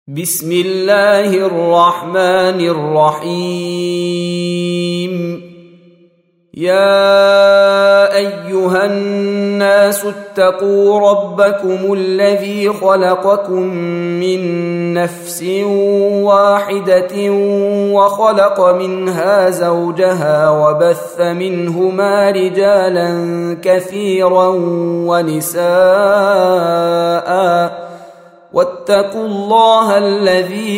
بسم الله الرحمن الرحيم. يا أيها الناس اتقوا ربكم الذي خلقكم من نفس واحدة وخلق منها زوجها وبث منهما رجالا كثيرا ونساء واتقوا الله الذي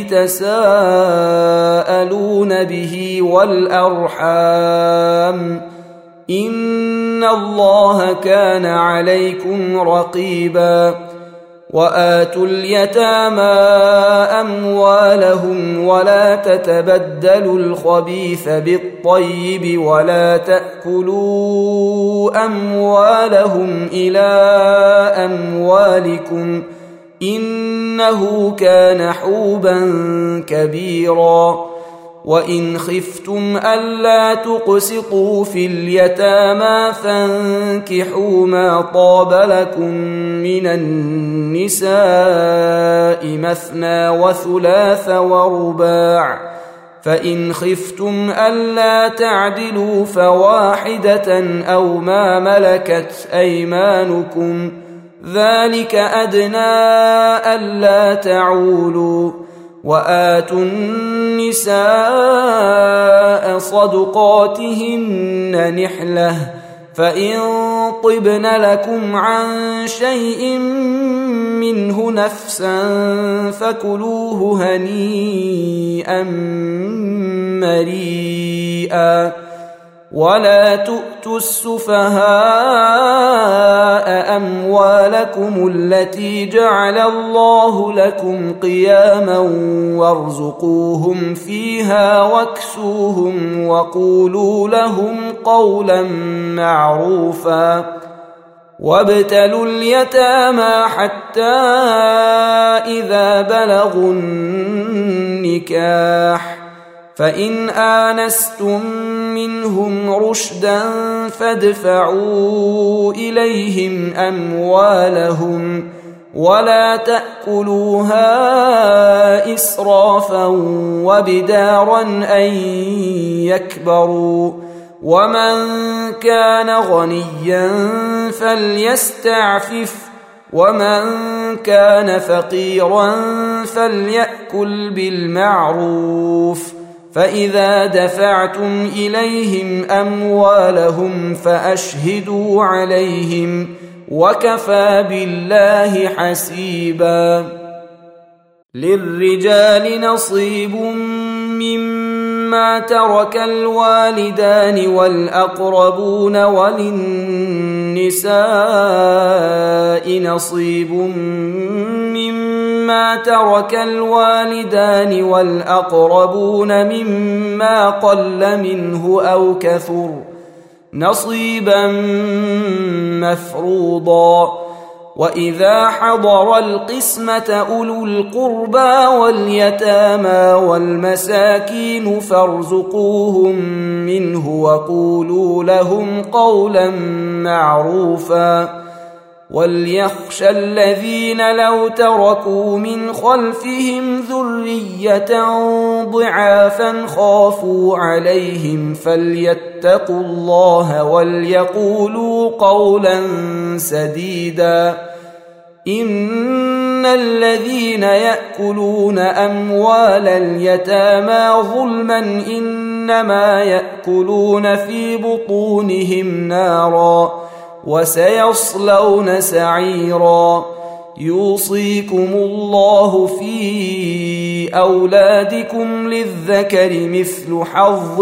تساءلون به والأرحام إن الله كان عليكم رقيبا. وآتوا اليتامى أموالهم ولا تتبدلوا الخبيث بالطيب ولا تأكلوا أموالهم إلى أموالكم إنه كان حوبا كبيرا. وإن خفتم ألا تقسطوا في اليتامى فانكحوا ما طاب لكم من النساء مثنى وثلاث ورباع، فإن خفتم ألا تعدلوا فواحدة أو ما ملكت أيمانكم ذلك أدنى ألا تعولوا. وآتوا النساء صدقاتهن نحلة فإن طبن لكم عن شيء منه نفسا فكلوه هنيئا مريئا. ولا تؤتوا السفهاء أموالكم التي جعل الله لكم قياما وارزقوهم فيها واكسوهم وقولوا لهم قولا معروفا. وابتلوا اليتامى حتى إذا بلغوا النكاح فإن آنستم منهم رشدا فادفعوا إليهم أموالهم ولا تأكلوها إسرافا وبدارا أن يكبروا. ومن كان غنيا فليستعفف ومن كان فقيرا فليأكل بالمعروف. فإذا دفعتم إليهم أموالهم فأشهدوا عليهم وكفى بالله حسيبا. للرجال نصيب مما ترك الوالدان والأقربون وللنساء نصيب مما ترك الوالدان والأقربون مما قل منه أو كثر نصيبا مفروضا. وإذا حضر القسمة أولو القربى واليتامى والمساكين فارزقوهم منه وقولوا لهم قولا معروفا. وليخشى الذين لو تركوا من خلفهم ذرية ضعافا خافوا عليهم فليتقوا الله وليقولوا قولا سديدا. إن الذين يأكلون أموال اليتامى ظلما إنما يأكلون في بطونهم نارا وسيصلون سعيرا. يوصيكم الله في أولادكم للذكر مثل حظ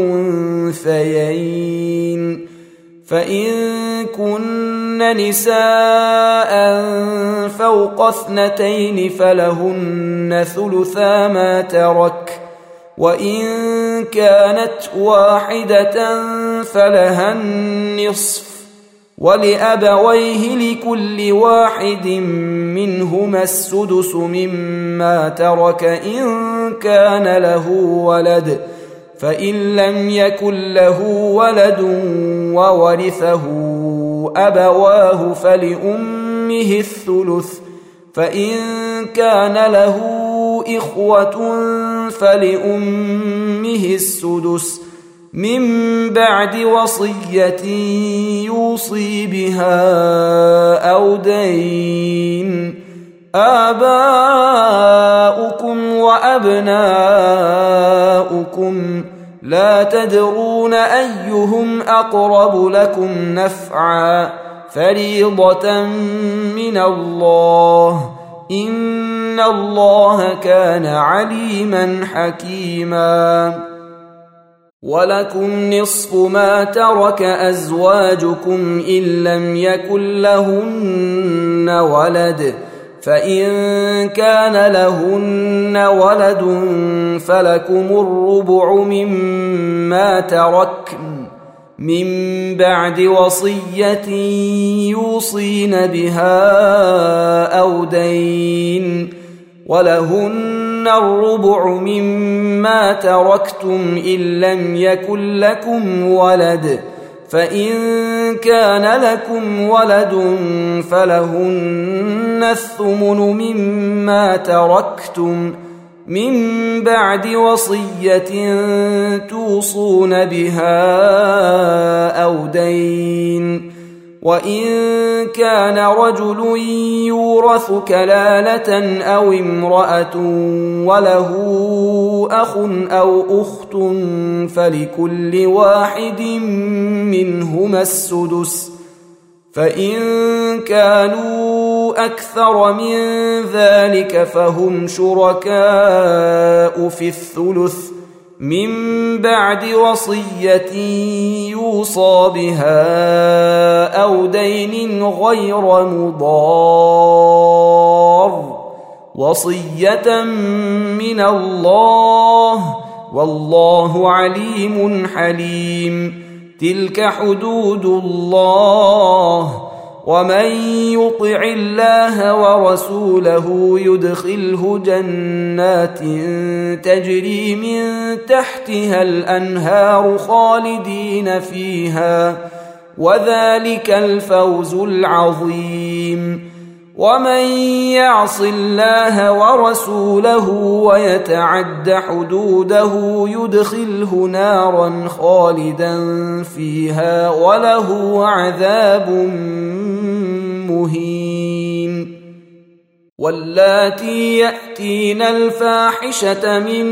الأنثيين، فإن كن نساء فوق 2 فلهن ثلثا ما ترك، وإن كانت واحدة فلها النصف، ولأبويه لكل واحد منهما السدس مما ترك إن كان له ولد، فإن لم يكن له ولد وورثه أبواه فلأمه الثلث، فإن كان له إخوة فلأمه السدس من بعد وصية يوصي بها أو دين. آباؤكم وأبناؤكم لا تدرون أيهم أقرب لكم نفعا فريضة من الله إن الله كان عليما حكيما. ولكم نصف ما ترك أزواجكم إن لم يكن لهن ولد، فإن كان لهن ولد فلكم الربع مما تركن من بعد وصية يوصين بها أو دين، ولهن الربع مما تركتم إن لم يكن لكم ولد، فإن كان لكم ولد فلهن الثمن مما تركتم من بعد وصية توصون بها أو دين. وإن كان رجل يورث كلالة أو امرأة وله أخ أو أخت فلكل واحد منهما السدس، فإن كانوا أكثر من ذلك فهم شركاء في الثلث من بعد وصية يوصى بها أو دين غير مضار، وصية من الله والله عليم حليم. تلك حدود الله، ومن يطع الله ورسوله يدخله جنات تجري من تحتها الأنهار خالدين فيها، وذلك الفوز العظيم. ومن يعص الله ورسوله ويتعد حدوده يدخله نارا خالدا فيها وله عذاب مهين. واللاتي يأتين الفاحشة من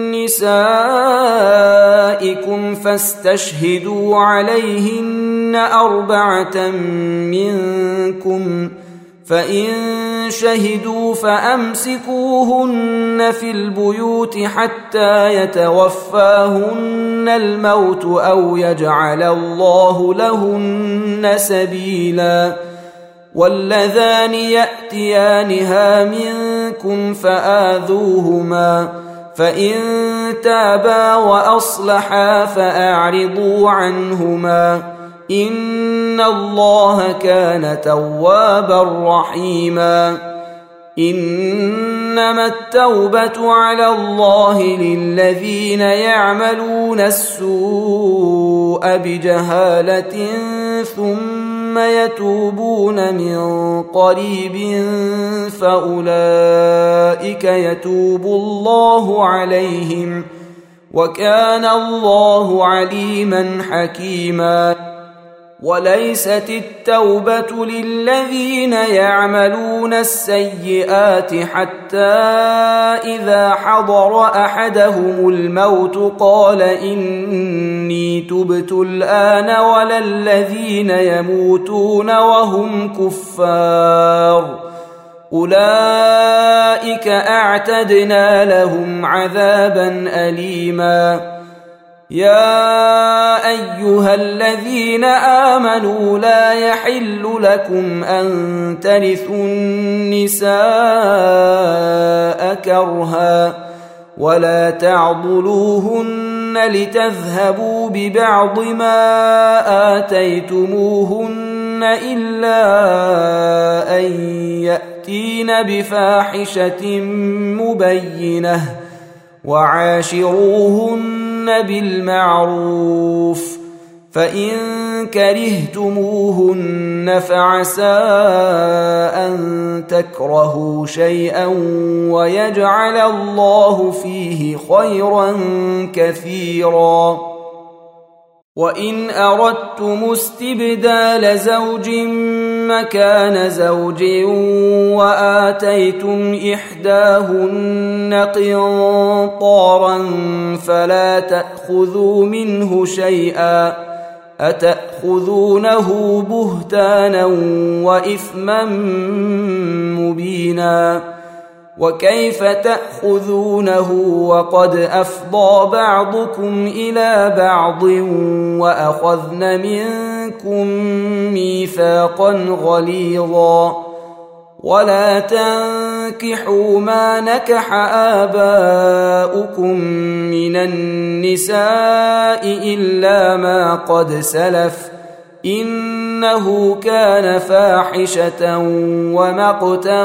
نسائكم فاستشهدوا عليهن 4 منكم، فإن شهدوا فأمسكوهن في البيوت حتى يتوفاهن الموت أو يجعل الله لهن سبيلا. واللذان يأتيانها منكم فآذوهما، فإن تابا وأصلحا فأعرضوا عنهما إن الله كان توابا رحيما. إنما التوبة على الله للذين يعملون السوء بجهالة ثم يتوبون من قريب فأولئك يتوب الله عليهم وكان الله عليما حكيما. وليست التوبة للذين يعملون السيئات حتى إذا حضر أحدهم الموت قال إني تبت الآن، ولا الذين يموتون وهم كفار أولئك أعتدنا لهم عذابا أليما. يا أيها الذين آمنوا لا يحل لكم أن ترثوا النساء كرها ولا تعضلوهن لتذهبوا ببعض ما آتيتموهن إلا أن يأتين بفاحشة مبينة وعاشروهن بالمعروف، فإن كرهتموهن فعسى أن تكرهوا شيئا ويجعل الله فيه خيرا كثيرا. وإن أردتم استبدال زوج مكان زوج وآتيتم إحداهن قنطارا فلا تأخذوا منه شيئا أتأخذونه بهتانا وإثما مبينا. وكيف تأخذونه وقد أفضى بعضكم إلى بعض وأخذن منكم ميثاقا غليظا. ولا تنكحوا ما نكح آباؤكم من النساء إلا ما قد سلف إنه كان فاحشة ومقتا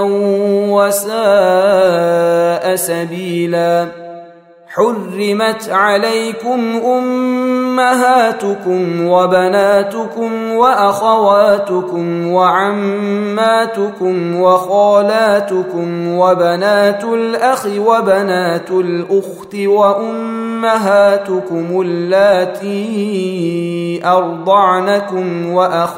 وساء سبيلا. حرمت عليكم أمهاتكم وبناتكم وأخواتكم وعماتكم وخالاتكم وبنات الأخ وبنات الأخت وأمهاتكم اللاتي أرضعنكم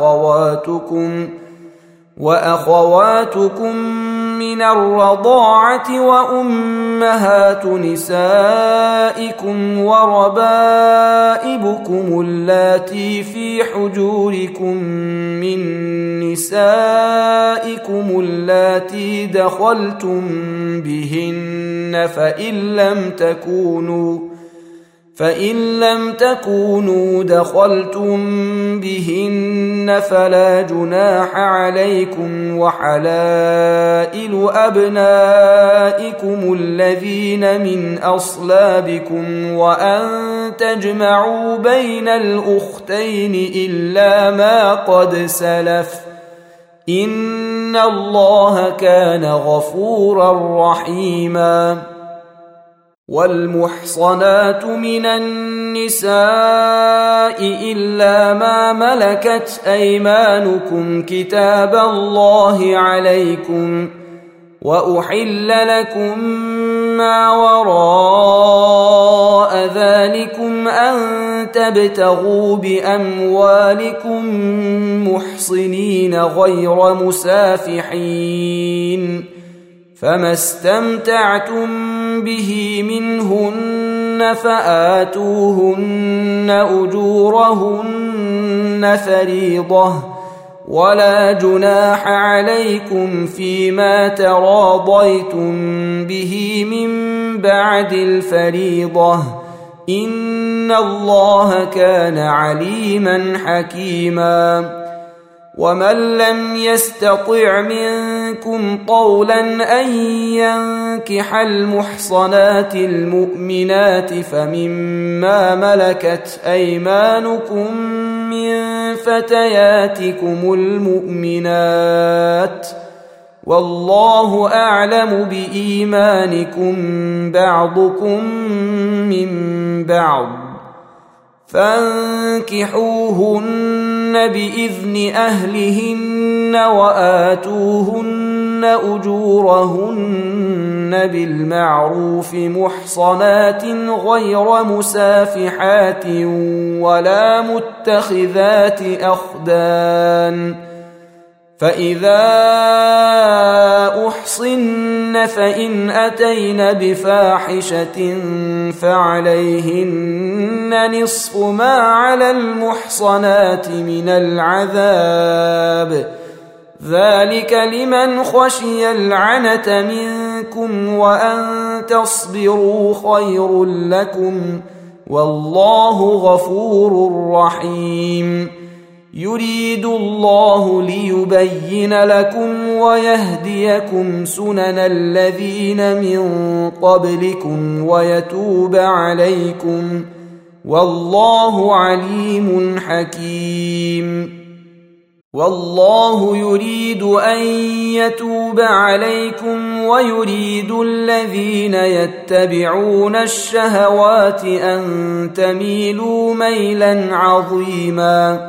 وأخواتكم من الرضاعة وأمهات نسائكم وربائبكم اللاتي في حجوركم من نسائكم اللاتي دخلتم بهن فإن لم تكونوا دخلتم بهن فلا جناح عليكم وحلائل أبنائكم الذين من أصلابكم وأن تجمعوا بين الأختين إلا ما قد سلف إن الله كان غفورا رحيما. والمحصنات من النساء إلا ما ملكت أيمانكم كتاب الله عليكم وأحل لكم ما وراء ذلكم أن تبتغوا بأموالكم محصنين غير مسافحين فما استمتعتم به منهن فآتوهن أجورهن فريضة ولا جناح عليكم فيما تراضيتم به من بعد الفريضة إن الله كان عليما حكيما. ومن لم يستطع منكم طولا أن ينكح المحصنات المؤمنات فمما ملكت أيمانكم من فتياتكم المؤمنات والله أعلم بإيمانكم بعضكم من بعض فانكحوهن بإذن أهلهن وآتوهن أجورهن بالمعروف محصنات غير مسافحات ولا متخذات أخدان فإذا أحصن فإن أتين بفاحشة فعليهن نصف ما على المحصنات من العذاب ذلك لمن خشي العنة منكم وأن تصبروا خير لكم والله غفور رحيم. يريد الله ليبين لكم ويهديكم سنن الذين من قبلكم ويتوب عليكم والله عليم حكيم. والله يريد أن يتوب عليكم ويريد الذين يتبعون الشهوات أن تميلوا ميلا عظيما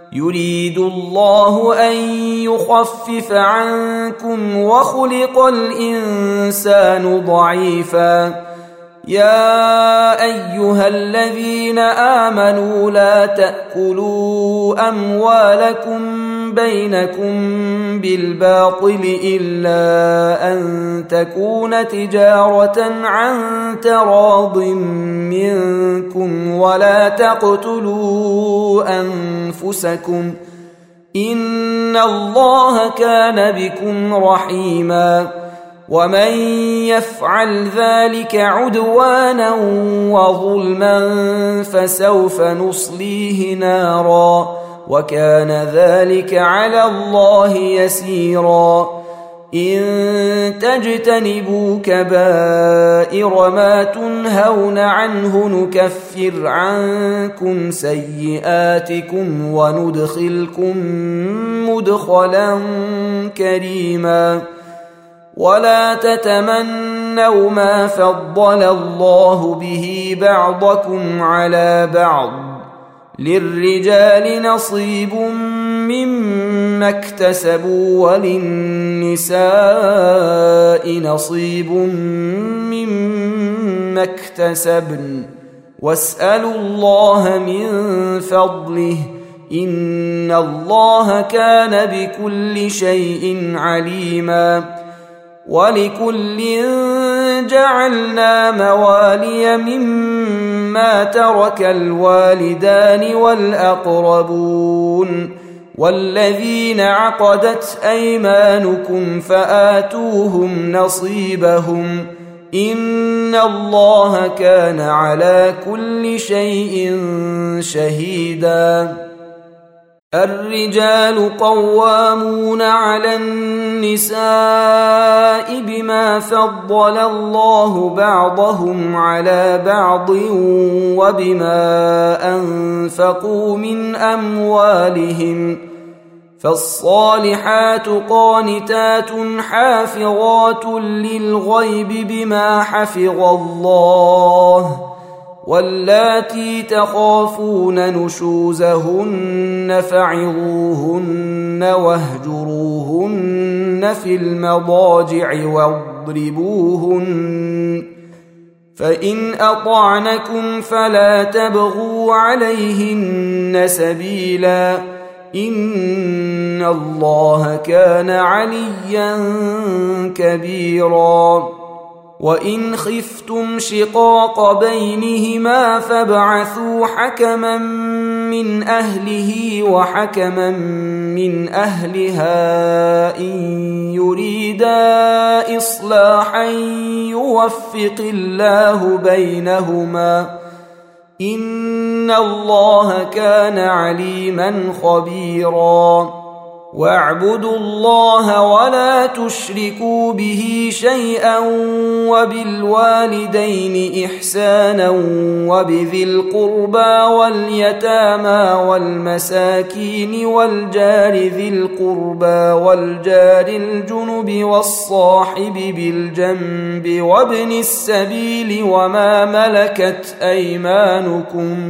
يريد الله أن يخفف عنكم وخلق الإنسان ضعيفا. يا أيها الذين آمنوا لا تأكلوا أموالكم بينكم بالباطل إلا أن تكون تجارة عن تراض منكم ولا تقتلوا أنفسكم إن الله كان بكم رحيما. ومن يفعل ذلك عدوانا وظلما فسوف نصليه نارا وكان ذلك على الله يسيرا. إن تجتنبوا كبائر ما تنهون عنه نكفر عنكم سيئاتكم وندخلكم مدخلا كريما. ولا تتمنوا ما فضل الله به بعضكم على بعض للرجال نصيب مما اكتسبوا وللنساء نصيب مما اكتسبن واسألوا الله من فضله إن الله كان بكل شيء عليما. ولكل جعلنا موالي مما ترك الوالدان والأقربون والذين عقدت أيمانكم فآتوهم نصيبهم إن الله كان على كل شيء شهيدا. الرجال قوامون على النساء بما فضل الله بعضهم على بعض وبما أنفقوا من أموالهم. فالصالحات قانتات حافظات للغيب بما حفظ الله واللاتي تخافون نشوزهن فعظوهن واهجروهن في المضاجع واضربوهن فإن أطعنكم فلا تبغوا عليهن سبيلا إن الله كان عليا كبيرا. وإن خفتم شقاق بينهما فابعثوا حكما من أهله وحكما من أهلها إن يريدا إصلاحا يوفق الله بينهما إن الله كان عليما خبيرا. واعبدوا الله ولا تشركوا به شيئا وبالوالدين إحسانا وبذي القربى واليتامى والمساكين والجار ذي القربى والجار الجنب والصاحب بالجنب وابن السبيل وما ملكت أيمانكم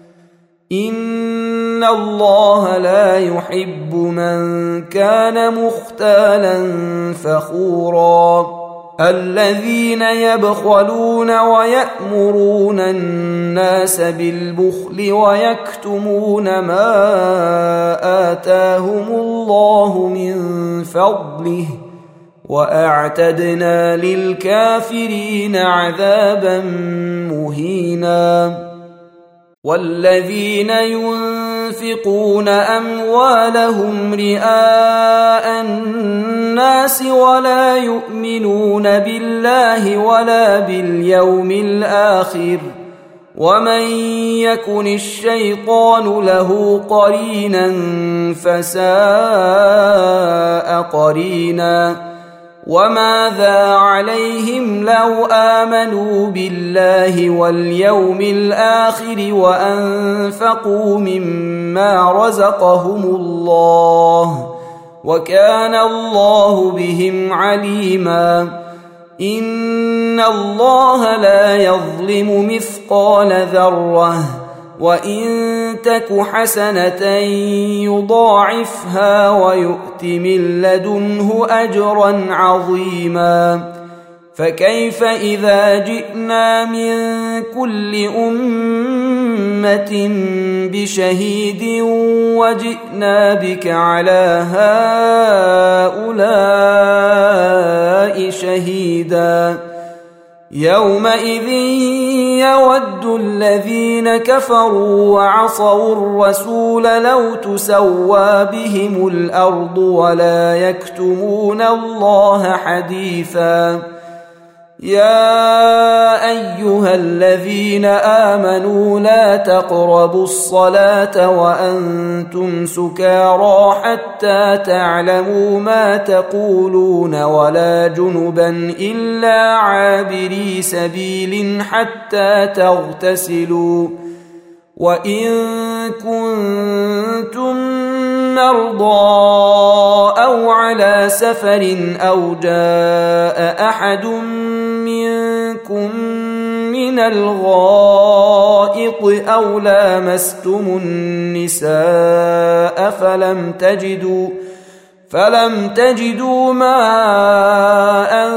إن الله لا يحب من كان مختالا فخورا. الذين يبخلون ويأمرون الناس بالبخل ويكتمون ما آتاهم الله من فضله وأعتدنا للكافرين عذابا مهينا. والذين ينفقون أموالهم رئاء الناس ولا يؤمنون بالله ولا باليوم الآخر ومن يكن الشيطان له قرينا فساء قرينا. وماذا عليهم لو آمنوا بالله واليوم الآخر وأنفقوا مما رزقهم الله وكان الله بهم عليما. إن الله لا يظلم مثقال ذرة وإن تك حسنة يضاعفها ويؤت من لدنه أجرا عظيما. فكيف إذا جئنا من كل أمة بشهيد وجئنا بك على هؤلاء شهيدا؟ يومئذ يود الذين كفروا وعصوا الرسول لو تسوى بهم الأرض ولا يكتمون الله حديثا. يا أيها الذين آمنوا لا تقربوا الصلاة وأنتم سكارى حتى تعلموا ما تقولون ولا جنبا إلا عابري سبيل حتى تغتسلوا. وإن كنتم مرضى أو على سفر أو جاء أحد منكم من الغائط أو لامستم النساء فلم تجدوا ماء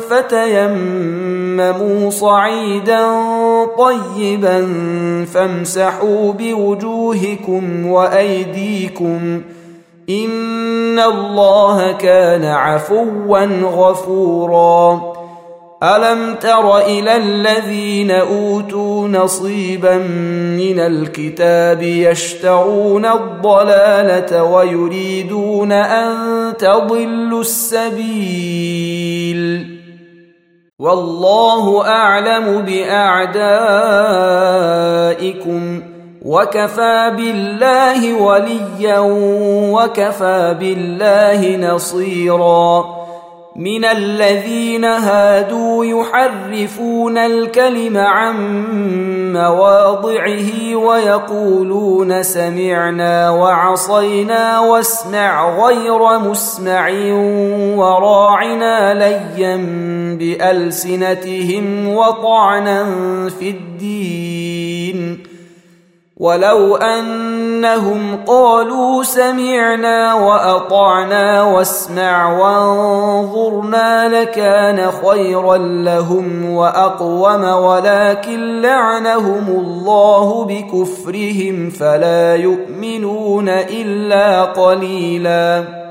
فتيمموا صعيدا طيبا فامسحوا بوجوهكم وأيديكم إن الله كان عفوا غفورا. ألم تر إلى الذين أوتوا نصيبا من الكتاب يشترون الضلالة ويريدون أن تضلوا السبيل والله أعلم بأعدائكم وكفى بالله وليا وكفى بالله نصيرا. من الذين هادوا يحرفون الكلم عن مواضعه ويقولون سمعنا وعصينا واسمع غير مسمع وراعنا ليا بألسنتهم وطعنا في الدين ولو أنهم قالوا سمعنا وأطعنا واسمع وانظرنا لكان خيرا لهم وأقوم ولكن لعنهم الله بكفرهم فلا يؤمنون إلا قليلا.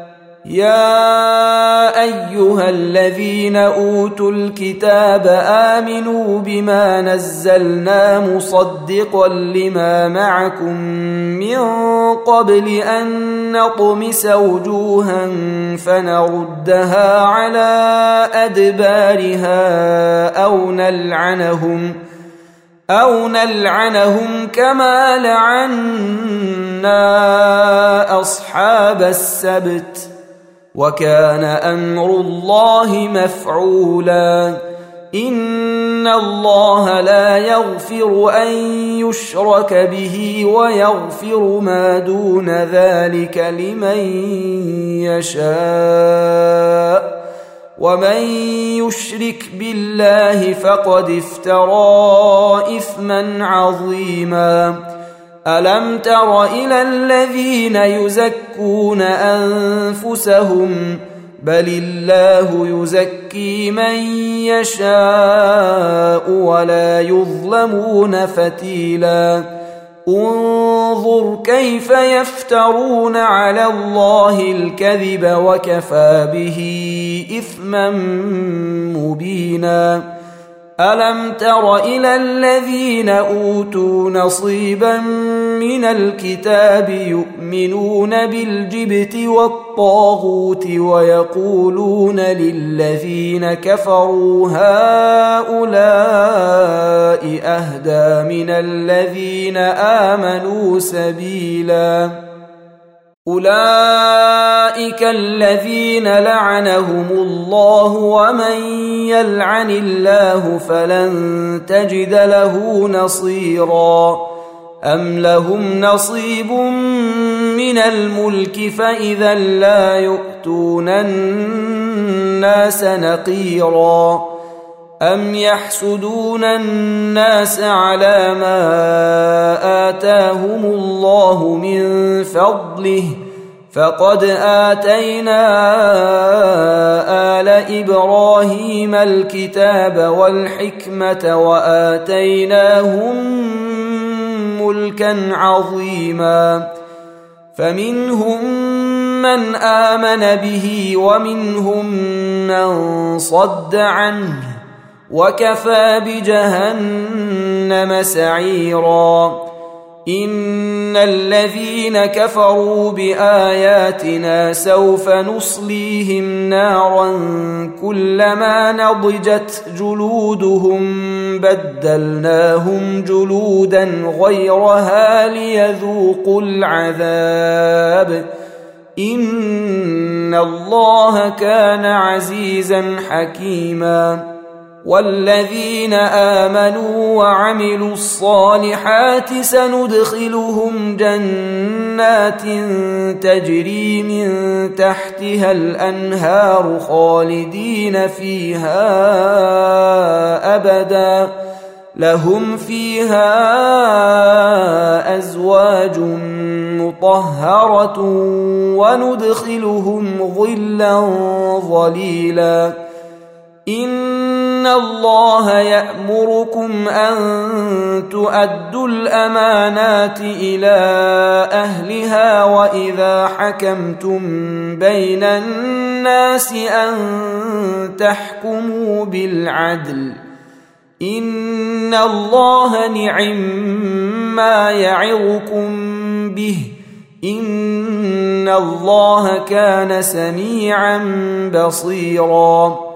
يا أيها الذين أوتوا الكتاب آمنوا بما نزلنا مصدقا لما معكم من قبل أن نطمس وجوها فنردها على أدبارها أو نلعنهم كما لعنا أصحاب السبت وكان أمر الله مفعولا. إن الله لا يغفر أن يشرك به ويغفر ما دون ذلك لمن يشاء ومن يشرك بالله فقد افترى إثما عظيما. ألم تر إلى الذين يزكون أنفسهم بل الله يزكي من يشاء ولا يظلمون فتيلا. انظر كيف يفترون على الله الكذب وكفى به إثما مبينا. ألم تر إلى الذين أوتوا نصيبا من الكتاب يؤمنون بالجبت والطاغوت ويقولون للذين كفروا هؤلاء أهدى من الذين آمنوا سبيلا. أولئك الذين لعنهم الله ومن يلعن الله فلن تجد له نصيرا. أم لهم نصيب من الملك فإذا لا يؤتون الناس نقيرا. أم يحسدون الناس على ما آتاهم الله من فضله فقد آتينا آل إبراهيم الكتاب والحكمة وآتيناهم ملكا عظيما فمنهم من آمن به ومنهم من صد عنه وكفى بجهنم سعيرا إن الذين كفروا بآياتنا سوف نصليهم نارا كلما نضجت جلودهم بدلناهم جلودا غيرها ليذوقوا العذاب إن الله كان عزيزا حكيما والذين آمنوا وعملوا الصالحات سندخلهم جنات تجري من تحتها الأنهار خالدين فيها أبدا لهم فيها أزواج مطهرة وندخلهم ظلا ظليلا إن الله يأمركم أن تؤدوا الأمانات إلى أهلها وإذا حكمتم بين الناس أن تحكموا بالعدل إن الله نعم يعظكم به إن الله كان سميعا بصيرا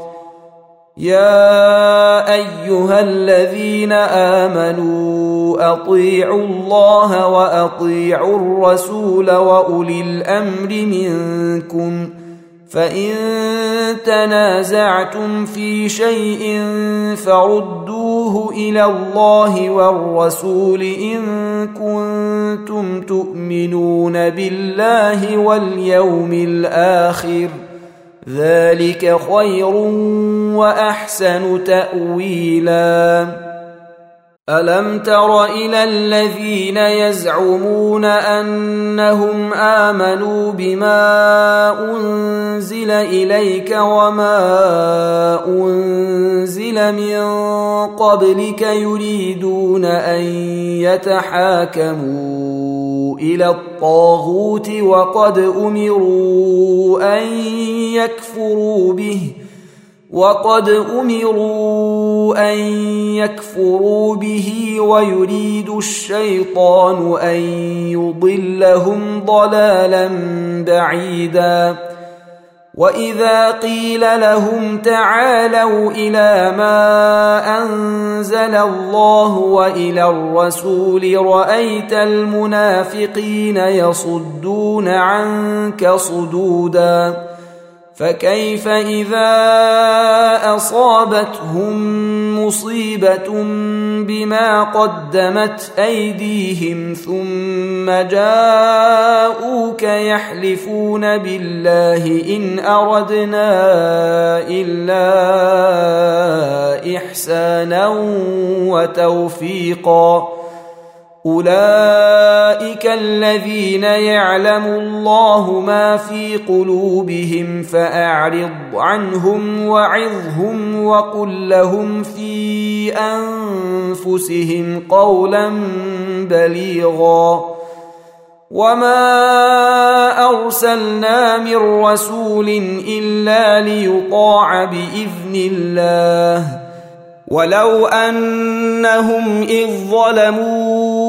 يا أيها الذين آمنوا أطيعوا الله وأطيعوا الرسول وأولي الأمر منكم فإن تنازعتم في شيء فردوه إلى الله والرسول إن كنتم تؤمنون بالله واليوم الآخر ذلك خير وأحسن تأويلا ألم تر إلى الذين يزعمون أنهم آمنوا بما أنزل إليك وما أنزل من قبلك يريدون أن يتحاكموا إلى الطاغوت وقد أمروا أن يكفروا به ويريد الشيطان أن يضلهم ضلالا بعيدا وإذا قيل لهم تعالوا إلى ما أنزل الله وإلى الرسول رأيت المنافقين يصدون عنك صدودا فكيف إذا أصابتهم مصيبة بما قدمت أيديهم ثم جاءوك يحلفون بالله إن أردنا إلا إحسانا وتوفيقا أولئك الذين يعلم الله ما في قلوبهم فأعرض عنهم وعظهم وقل لهم في أنفسهم قولا بليغا وما أرسلنا من رسول إلا ليطاع بإذن الله ولو أنهم إذ ظلموا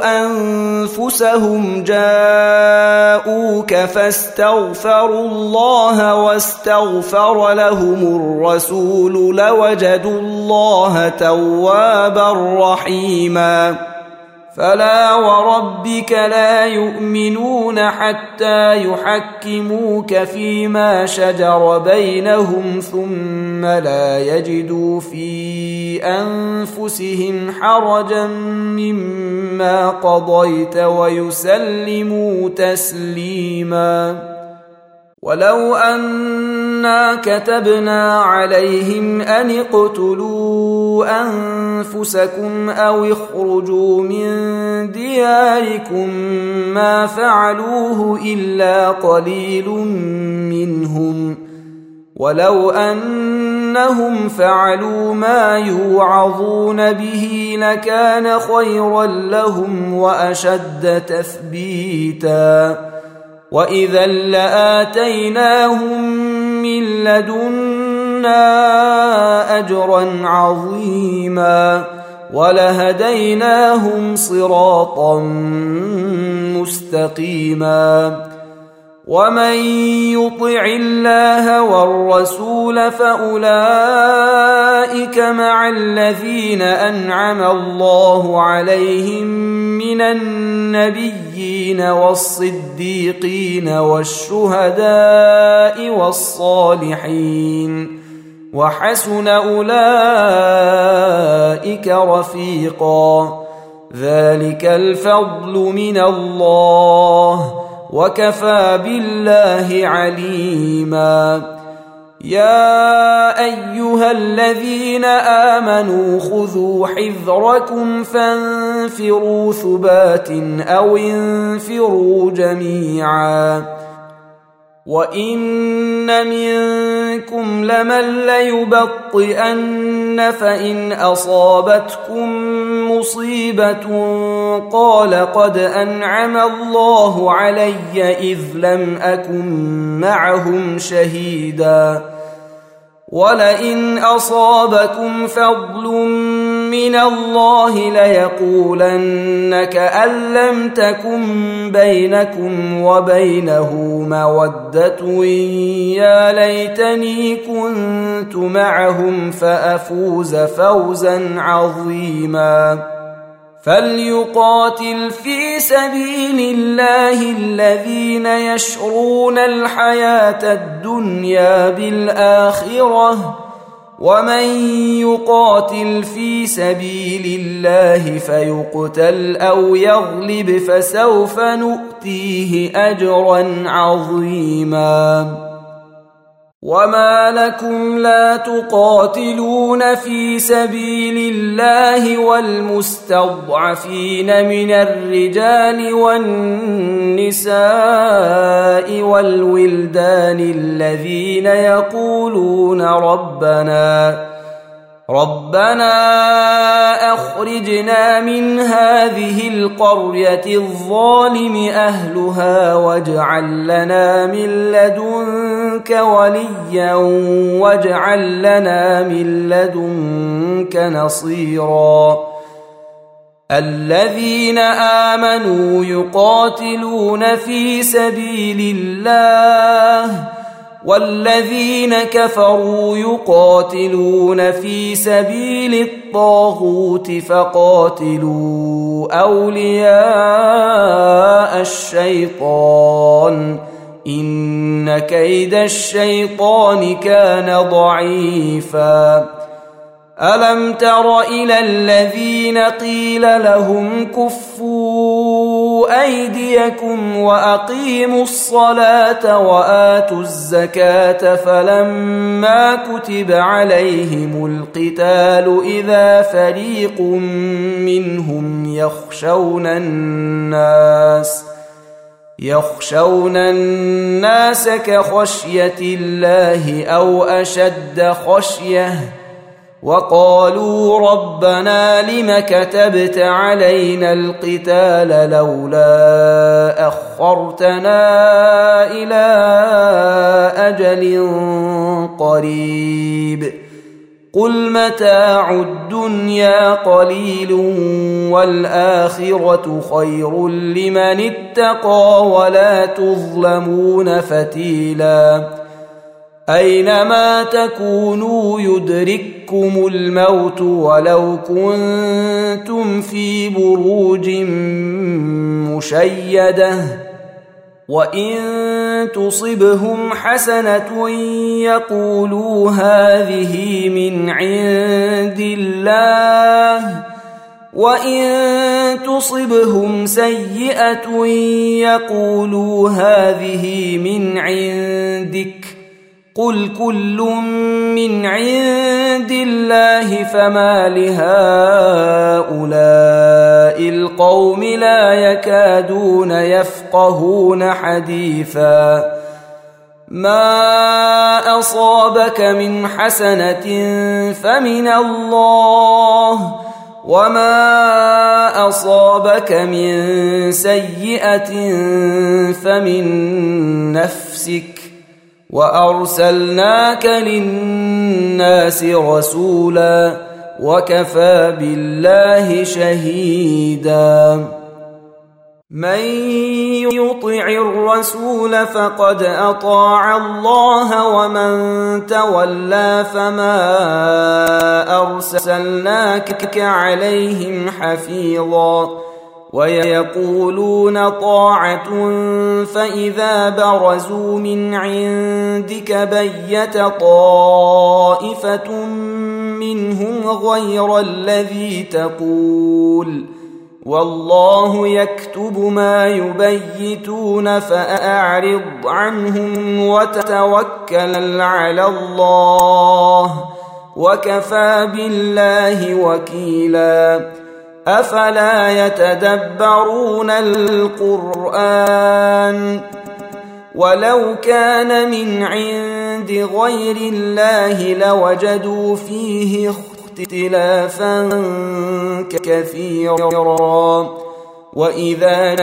أنفسهم جاءوك فاستغفروا الله واستغفر لهم الرسول لوجدوا الله توابا رحيما فلا وربك لا يؤمنون حتى يحكموك فيما شجر بينهم ثم لا يجدوا في أنفسهم حرجا مما قضيت ويسلموا تسليما ولو أن إنا كتبنا عليهم أن اقتلوا أنفسكم أو اخرجوا من دياركم ما فعلوه إلا قليل منهم ولو أنهم فعلوا ما يوعظون به لكان خيرا لهم وأشد تثبيتا وإذا لآتيناهم من لدنا أجرا عظيما ولهديناهم صراطا مستقيما ومن يطع الله والرسول فأولئك مع الذين أنعم الله عليهم من النبيين والصديقين والشهداء والصالحين وحسن أولئك رفيقا ذلك الفضل من الله وكفى بالله عليما يا أيها الذين آمنوا خذوا حذركم فانفروا ثبات أو انفروا جميعا وإن منكم لمن ليبطئن فإن أصابتكم مصيبة قال قد أنعم الله علي إذ لم أكن معهم شهيدا ولئن أصابكم فضل من الله ليقولن كأن لم تكن بينكم وبينه مودة يا ليتني كنت معهم فأفوز فوزا عظيما فليقاتل في سبيل الله الذين يشرون الحياة الدنيا بالآخرة ومن يقاتل في سبيل الله فيقتل أو يغلب فسوف نؤتيه أجرا عظيما وما لكم لا تقاتلون في سبيل الله والمستضعفين من الرجال والنساء والولدان الذين يقولون ربنا أخرجنا من هذه القرية الظالم أهلها واجعل لنا من لدنك وليا واجعل لنا من لدنك نصيرا الذين آمنوا يقاتلون في سبيل الله والذين كفروا يقاتلون في سبيل الطاغوت فقاتلوا أولياء الشيطان إن كيد الشيطان كان ضعيفا ألم تر إلى الذين قيل لهم كفوا أيديكم وأقيموا الصلاة وآتوا الزكاة فلما كتب عليهم القتال إذا فريق منهم يخشون الناس كخشية الله أو أشد خشية وقالوا ربنا لم كتبت علينا القتال لولا أخرتنا إلى أجل قريب قل متاع الدنيا قليل والآخرة خير لمن اتقى ولا تظلمون فتيلا أينما تكونوا يدرككم الموت ولو كنتم في بروج مشيدة وإن تصبهم حسنة يقولوا هذه من عند الله وإن تصبهم سيئة يقولوا هذه من عندك قل كل من عند الله فما لهؤلاء القوم لا يكادون يفقهون حديثا ما أصابك من حسنة فمن الله وما أصابك من سيئة فمن نفسك وأرسلناك للناس رسولا وكفى بالله شهيدا من يطع الرسول فقد أطاع الله ومن تولى فما أرسلناك عليهم حفيظا ويقولون طاعة فإذا برزوا من عندك بيت طائفة منهم غير الذي تقول والله يكتب ما يبيتون فأعرض عنهم وتوكل على الله وكفى بالله وكيلا أفلا يتدبرون القرآن ولو كان من عند غير الله لوجدوا فيه اختلافا كثيرا وإذا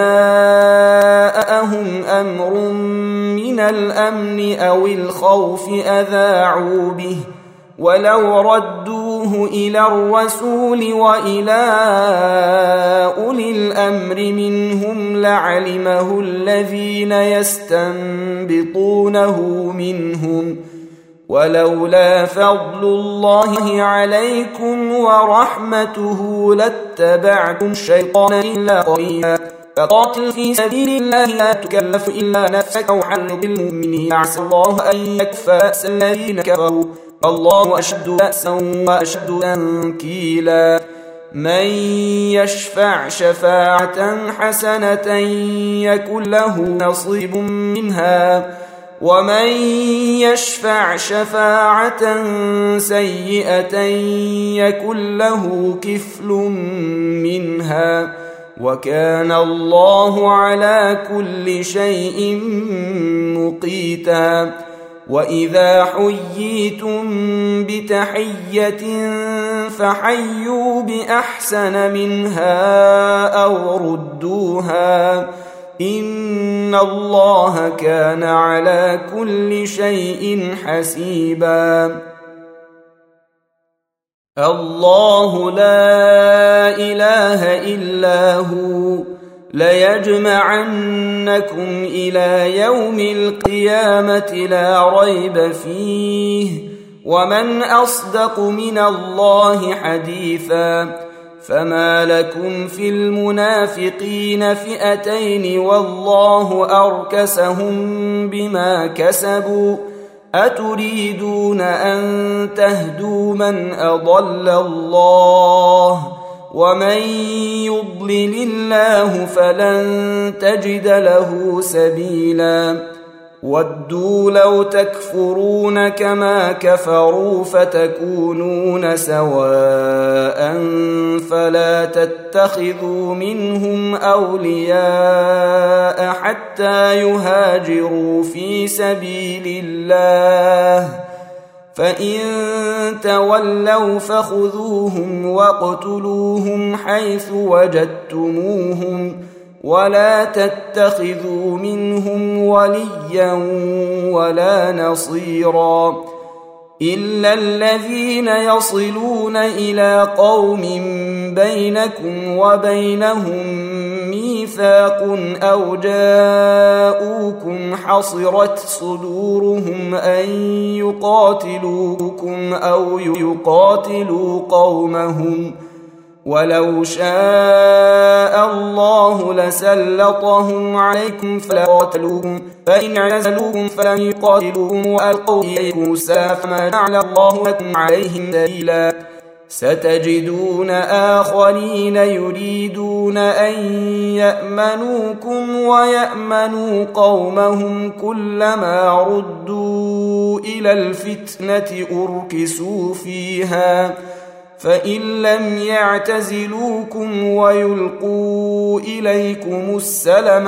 جاءهم أمر من الأمن أو الخوف أذاعوا به ولو ردوه إلى الرسول وإلى أولي الأمر منهم لعلمه الذين يستنبطونه منهم ولولا فضل الله عليكم ورحمته لاتبعتم الشيطان إلا قليلا فقاتل في سبيل الله لا تكلف إلا نفسك وحرض المؤمنين عسى الله أن يكفى بأس الذين كفروا الله أشد بأسا وأشد تنكيلا من يشفع شفاعة حسنة يكن له نصيب منها ومن يشفع شفاعة سيئة يكن له كفل منها وكان الله على كل شيء مقيتا وإذا حييتم بتحية فحيوا بأحسن منها أو ردوها إن الله كان على كل شيء حسيبا الله لا إله إلا هو ليجمعنكم إلى يوم القيامة لا ريب فيه ومن أصدق من الله حديثا فما لكم في المنافقين فئتين والله أركسهم بما كسبوا أتريدون أن تهدوا من أضل الله ومن يضلل الله فلن تجد له سبيلا ودوا لو تكفرون كما كفروا فتكونون سواء فلا تتخذوا منهم أولياء حتى يهاجروا في سبيل الله فإن تولوا فخذوهم واقتلوهم حيث وجدتموهم ولا تتخذوا منهم وليا ولا نصيرا إلا الذين يصلون إلى قوم بينكم وبينهم ميثاق أو جاءوكم حصرت صدورهم أن يقاتلوكم أو يقاتلوا قومهم ولو شاء الله لسلطهم عليكم فلقاتلوكم فإن اعتزلوكم فلم يقاتلوكم وألقوا إليكم السلام فما جعل الله لكم عليهم سبيلا ستجدون آخرين يريدون أن يأمنوكم ويأمنوا قومهم كلما ردوا إلى الفتنة أركسوا فيها فإن لم يعتزلوكم ويلقوا إليكم السلم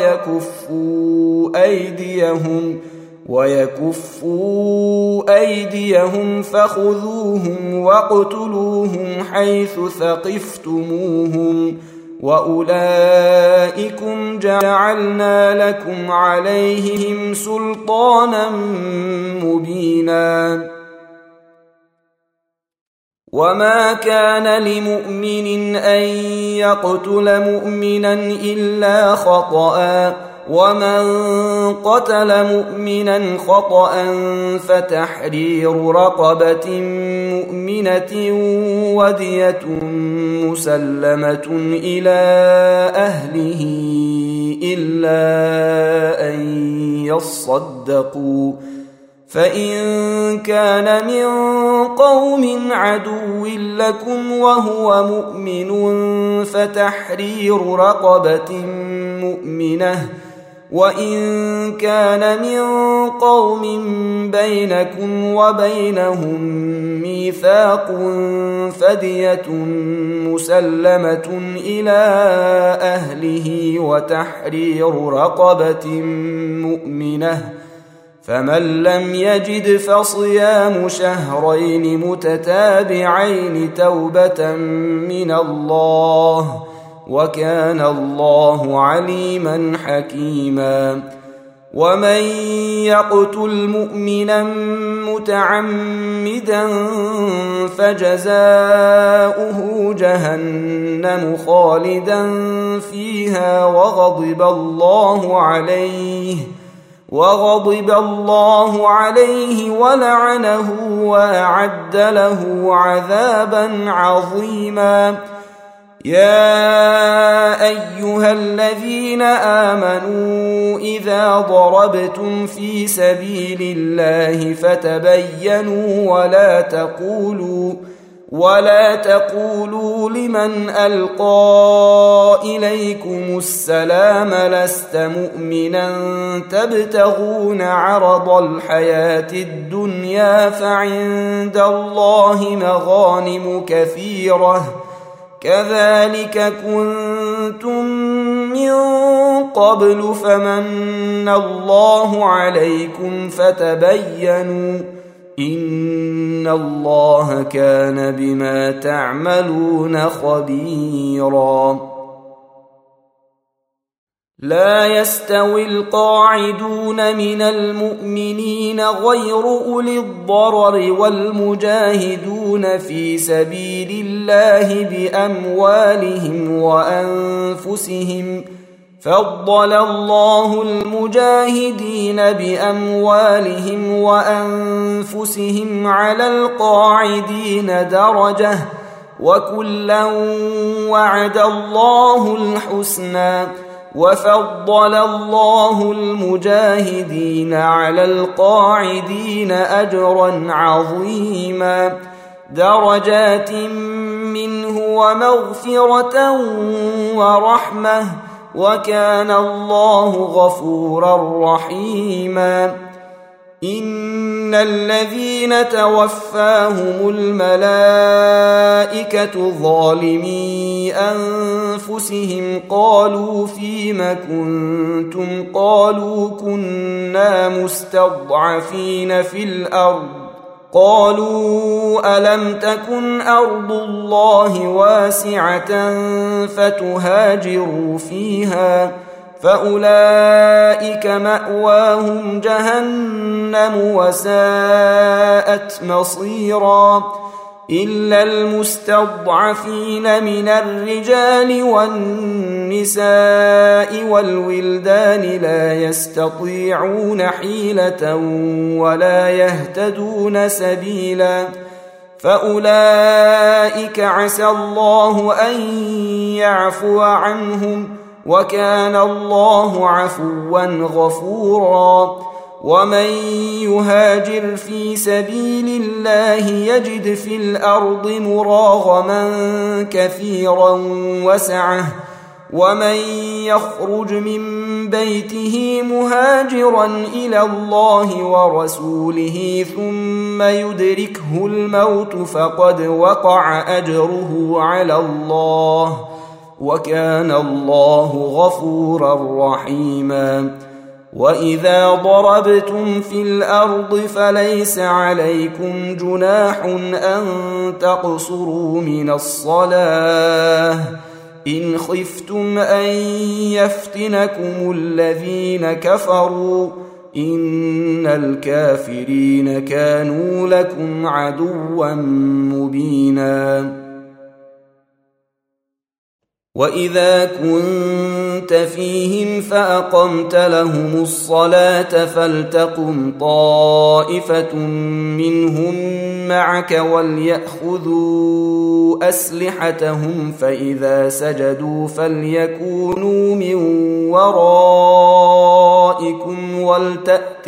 ويكفوا أيديهم فخذوهم واقتلوهم حيث ثقفتموهم وأولئكم جعلنا لكم عليهم سلطانا مبينا. وما كان لمؤمن أن يقتل مؤمنا إلا خطأ ومن قتل مؤمنا خطأ فتحرير رقبة مؤمنة ودية مسلمة إلى أهله إلا أن يصدقوا فإن كان من قوم عدو لكم وهو مؤمن فتحرير رقبة مؤمنة وإن كان من قوم بينكم وبينهم ميثاق فدية مسلمة إلى أهله وتحرير رقبة مؤمنة فمن لم يجد فصيام شهرين متتابعين توبة من الله وكان الله عليما حكيما. ومن يقتل مؤمنا متعمدا فجزاؤه جهنم خالدا فيها وغضب الله عليه ولعنه وأعد له عذابا عظيما. يا أيها الذين آمنوا إذا ضربتم في سبيل الله فتبينوا ولا تقولوا لمن ألقى إليكم السلام لست مؤمنا تبتغون عرض الحياة الدنيا فعند الله مغانم كثيرة كذلك كنتم من قبل فمن الله عليكم فتبينوا إن الله كان بما تعملون خبيرا. لا يستوي القاعدون من المؤمنين غير أولي الضرر والمجاهدون في سبيل الله بأموالهم وأنفسهم فضل الله المجاهدين بأموالهم وأنفسهم على القاعدين درجة وكلا وعد الله الحسنى وفضل الله المجاهدين على القاعدين أجرا عظيما درجات منه ومغفرة ورحمة وكان الله غفورا رحيما. إن الذين توفاهم الملائكة ظالمي أنفسهم قالوا فيم كنتم قالوا كنا مستضعفين في الأرض قالوا ألم تكن أرض الله واسعة فتهاجروا فيها فأولئك مأواهم جهنم وساءت مصيرا إلا المستضعفين من الرجال والنساء والولدان لا يستطيعون حيلة ولا يهتدون سبيلا فأولئك عسى الله أن يعفو عنهم وكان الله عفوا غفورا. ومن يهاجر في سبيل الله يجد في الأرض مراغما كثيرا وسعة ومن يخرج من بيته مهاجرا إلى الله ورسوله ثم يدركه الموت فقد وقع أجره على الله وكان الله غفورا رحيما وإذا ضربتم في الأرض فليس عليكم جناح أن تقصروا من الصلاة إن خفتم أن يفتنكم الذين كفروا إن الكافرين كانوا لكم عدوا مبينا وإذا كنت فيهم فأقمت لهم الصلاة فلتقم طائفة منهم معك وليأخذوا أسلحتهم فإذا سجدوا فليكونوا من ورائكم ولتأت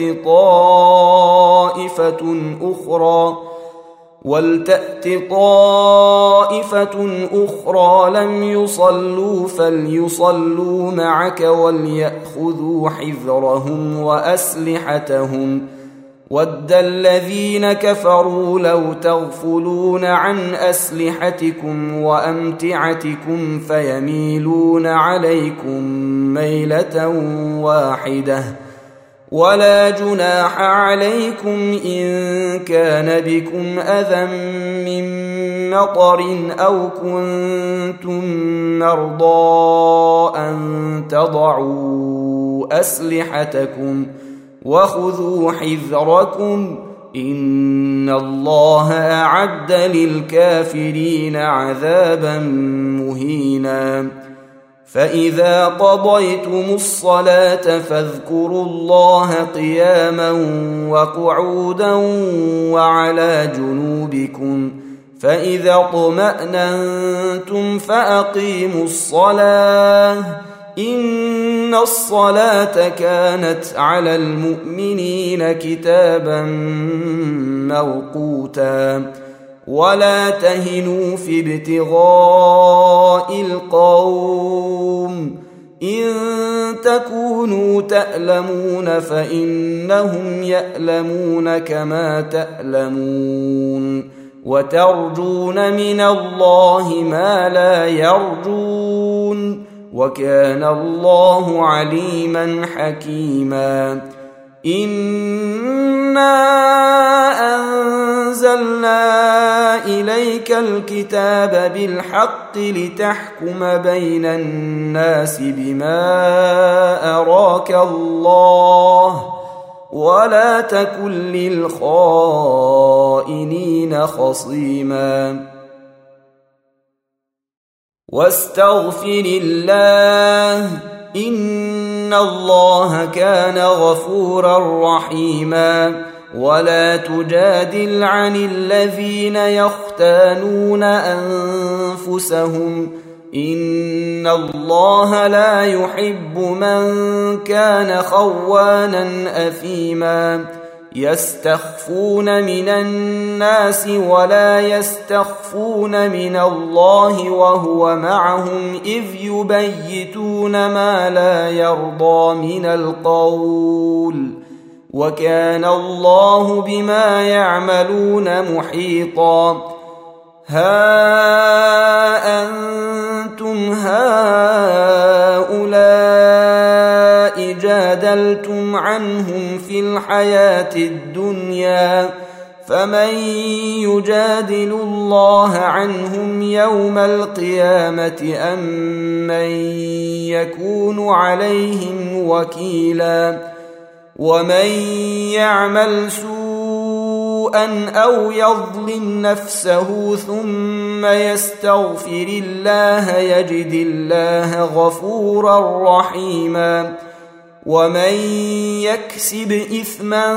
طائفة أخرى لم يصلوا فليصلوا معك وليأخذوا حذرهم وأسلحتهم ود الذين كفروا لو تغفلون عن أسلحتكم وأمتعتكم فيميلون عليكم ميلة واحدة ولا جناح عليكم إن كان بكم أذى من مطر أو كنتم مرضى أن تضعوا أسلحتكم وخذوا حذركم إن الله أعد للكافرين عذابا مهينا فإذا قضيتم الصلاة فاذكروا الله قياما وقعودا وعلى جنوبكم فإذا اطمأننتم فأقيموا الصلاة إن الصلاة كانت على المؤمنين كتابا موقوتا ولا تهنوا في ابتغاء القوم إن تكونوا تألمون فإنهم يألمون كما تألمون وترجون من الله ما لا يرجون وكان الله عليما حكيما إنا أنزلنا إليك الكتاب بالحق لتحكم بين الناس بما أراك الله ولا تكن للخائنين خصيما واستغفر الله إن الله كان غفورا رحيما ولا تجادل عن الذين يختانون أنفسهم إن الله لا يحب من كان خوانا أثيما يستخفون من الناس ولا يستخفون من الله وهو معهم إذ يبيتون ما لا يرضى من القول وكان الله بما يعملون محيطا ها أنتم هؤلاء جادلتم عنهم في الحياة الدنيا فمن يجادل الله عنهم يوم القيامة أم من يكون عليهم وكيلا ومن يعمل سوءا أو يظلم نفسه ثم يستغفر الله يجد الله غفورا رحيما ومن يكسب إثما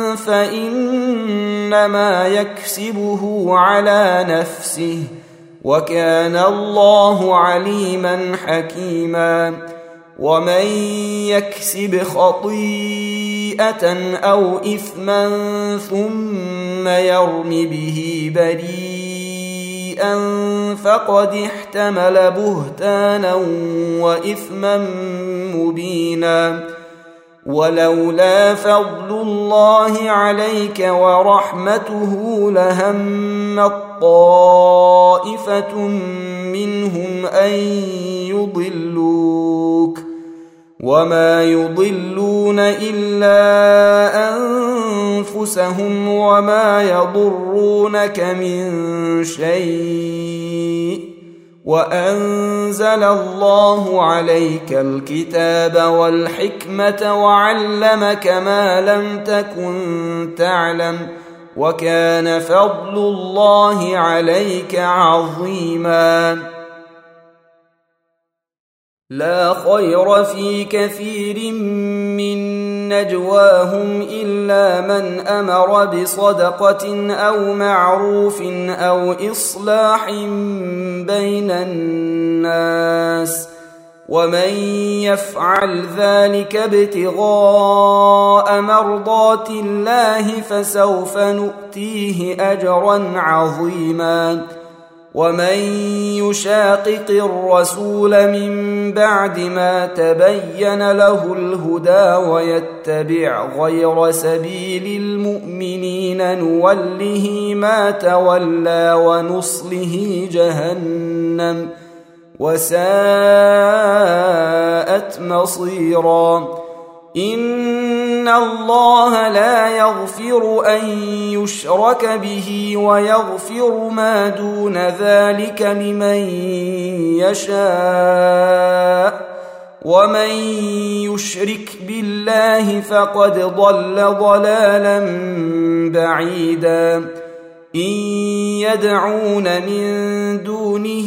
فإنما يكسبه على نفسه وكان الله عليما حكيما ومن يكسب خطيئة خطيئة أو إثما ثم يرم به بريئا فقد احتمل بهتانا وإثما مبينا. ولولا فضل الله عليك ورحمته لهمت طائفة منهم أن يضلوك وما يضلون إلا أنفسهم وما يضرونك من شيء وأنزل الله عليك الكتاب والحكمة وعلمك ما لم تكن تعلم وكان فضل الله عليك عظيما. لا خير في كثير من نجواهم إلا من أمر بصدقة أو معروف أو إصلاح بين الناس ومن يفعل ذلك ابتغاء مرضات الله فسوف نؤتيه أجرا عظيما. ومن يشاقق الرسول من بعد ما تبين له الهدى ويتبع غير سبيل المؤمنين نوله ما تولى ونصله جهنم وساءت مصيرا. إن الله لا يغفر أن يشرك به ويغفر ما دون ذلك لمن يشاء ومن يشرك بالله فقد ضل ضلالا بعيدا. إن يدعون من دونه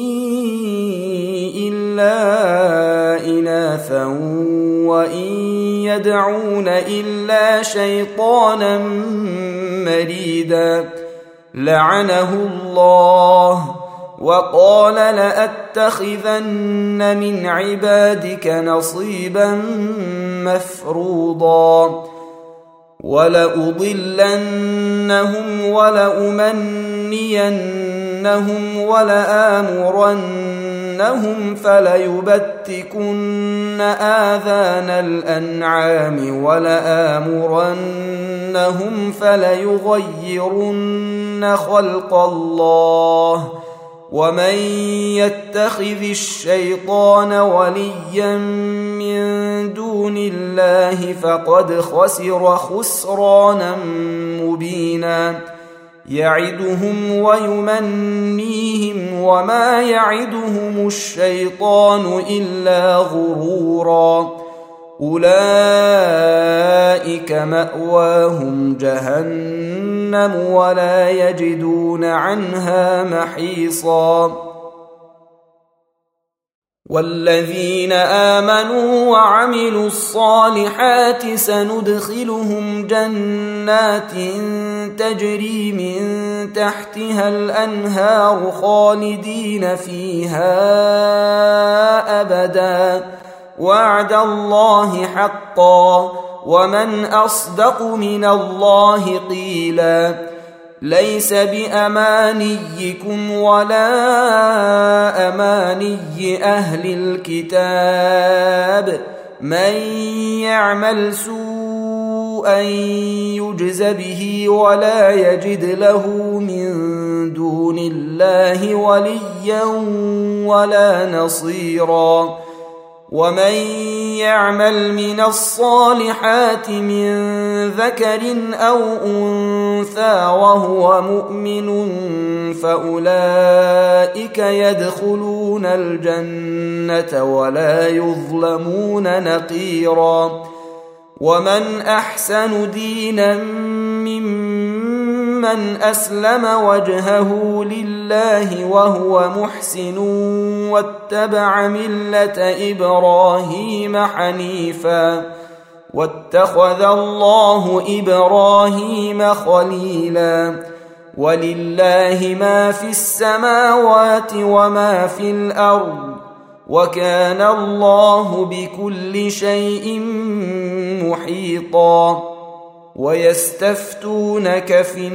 إلا إناثا وإن يدعون إلا شيطانا مريدا لعنه الله وقال لأتخذن من عبادك نصيبا مفروضا ولأضلنهم ولأمنينهم ولآمرنهم فليبتكن آذان الأنعام ولآمرنهم فليغيرن خلق الله ومن يتخذ الشيطان وليا من دون الله فقد خسر خسرانا مبينا. يعدهم ويمنيهم وما يعدهم الشيطان إلا غرورا. أولئك مأواهم جهنم ولا يجدون عنها محيصا. والذين آمنوا وعملوا الصالحات سندخلهم جنات تجري من تحتها الأنهار خالدين فيها أبدا وعد الله حقا ومن أصدق من الله قيلا. ليس بأمانيكم ولا أماني أهل الكتاب من يعمل سوءا يجز به ولا يجد له من دون الله وليا ولا نصيرا. ومن يعمل من الصالحات من ذكر أو أنثى وهو مؤمن فأولئك يدخلون الجنة ولا يظلمون نقيرا. ومن أحسن دينا ممن أسلم وجهه لله وهو محسن واتبع ملة إبراهيم حنيفا واتخذ الله إبراهيم خليلا. ولله ما في السماوات وما في الأرض وكان الله بكل شيء محيطا. ويستفتونك في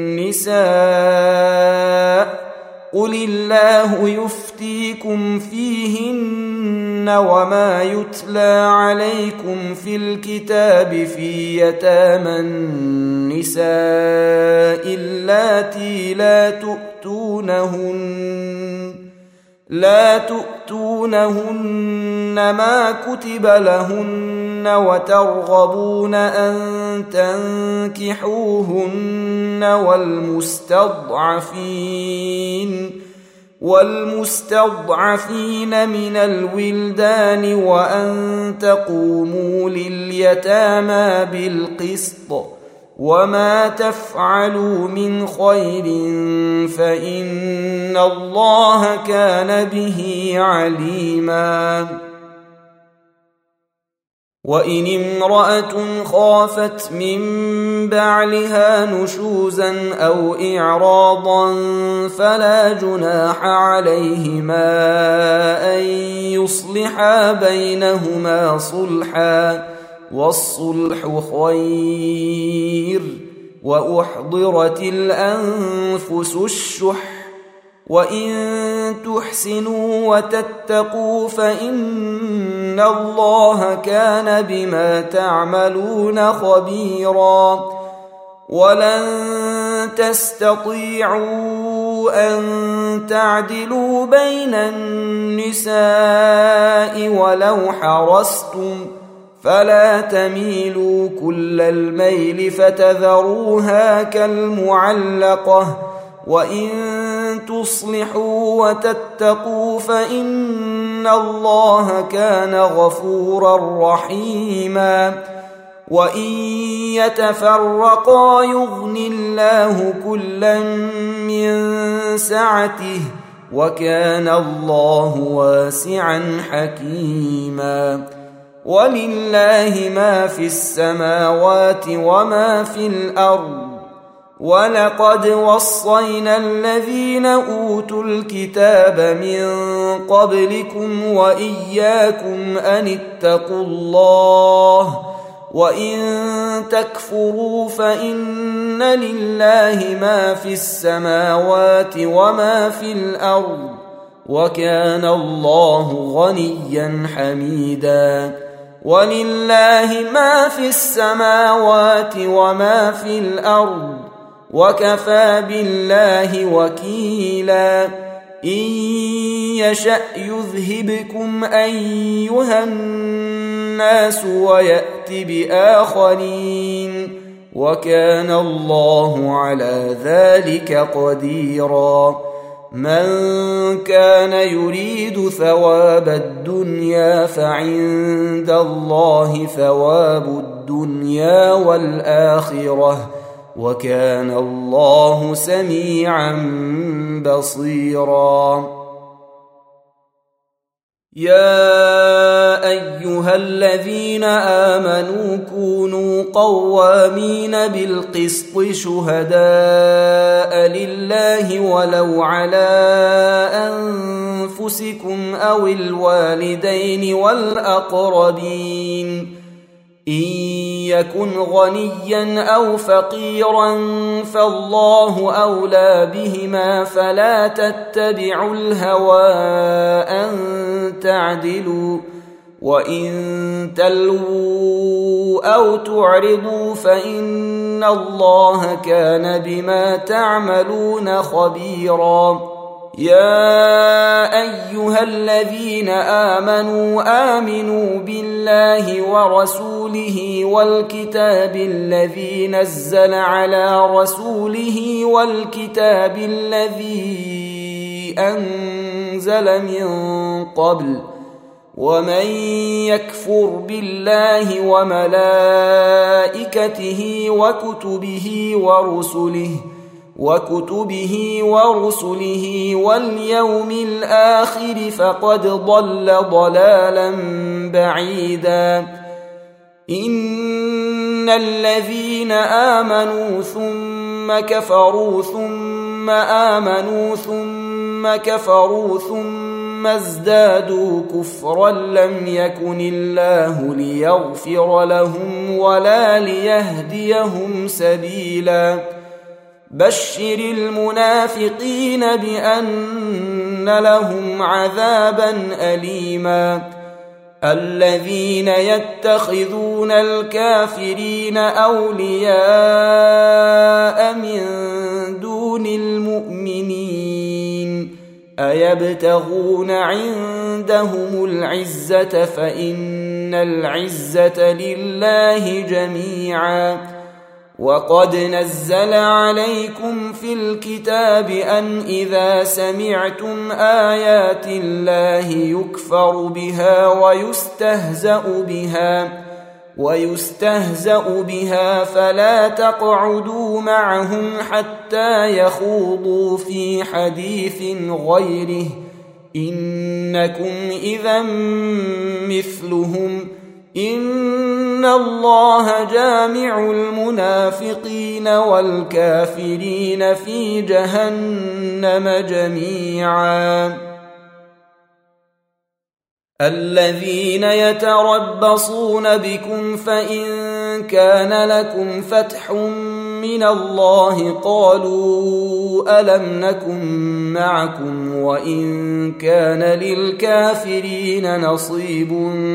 النساء قل الله يفتيكم فيهن وما يتلى عليكم في الكتاب في يتامى النساء اللاتي لا تؤتونهن ما كتب لهن وترغبون أن تنكحوهن والمستضعفين من الولدان وأن تقوموا لليتامى بالقسط وما تفعلوا من خير فإن الله كان به عليما. وإن امرأة خافت من بعلها نشوزا أو إعراضا فلا جناح عليهما أن يصلحا بينهما صلحا والصلح خير. وأحضرت الأنفس الشح وإن تحسنوا وتتقوا فإن الله كان بما تعملون خبيرا. ولن تستطيعوا أن تعدلوا بين النساء ولو حرصتم فلا تميلوا كل الميل فتذروها كالمعلقة. وإن تصلحوا وتتقوا فإن الله كان غفورا رحيما. وإن يتفرقا يغن الله كلا من سعته وكان الله واسعا حكيما. ولله ما في السماوات وما في الأرض ولقد وصينا الذين أوتوا الكتاب من قبلكم وإياكم أن اتقوا الله وإن تكفروا فإن لله ما في السماوات وما في الأرض وكان الله غنيا حميدا. ولله ما في السماوات وما في الأرض وكفى بالله وكيلا. إن يشأ يذهبكم أيها الناس ويأت بآخرين وكان الله على ذلك قديرا. من كان يريد ثواب الدنيا فعند الله ثواب الدنيا والآخرة وكان الله سميعا بصيرا. يا أيها الذين آمنوا كونوا قوامين بالقسط شهداء لله ولو على أنفسكم أو الوالدين والأقربين إن يكن غنيا أو فقيرا فالله أولى بهما فلا تتبعوا الهوى أن تعدلوا وإن تلووا أو تعرضوا فإن الله كان بما تعملون خبيرا. يا أيها الذين آمنوا بالله ورسوله والكتاب الذي نزل على رسوله والكتاب الذي أنزل من قبل ومن يكفر بالله وملائكته وكتبه ورسله واليوم الآخر فقد ضل ضلالا بعيدا. إن الذين آمنوا ثم كفروا ثم آمنوا ثم ثم كفروا ثم ازدادوا كفرا لم يكن الله ليغفر لهم ولا ليهديهم سبيلا بشر المنافقين بأن لهم عذابا أليما الذين يتخذون الكافرين أولياء من دون المؤمنين أيبتغون عندهم العزة فإن العزة لله جميعا وقد نزل عليكم في الكتاب أن إذا سمعتم آيات الله يكفر بها ويستهزأ بها فلا تقعدوا معهم حتى يخوضوا في حديث غيره إنكم إذا مثلهم إن الله جامع المنافقين والكافرين في جهنم جميعا الذين يتربصون بكم فإن كان لكم فتح من الله قالوا ألم نكن معكم وإن كان للكافرين نصيب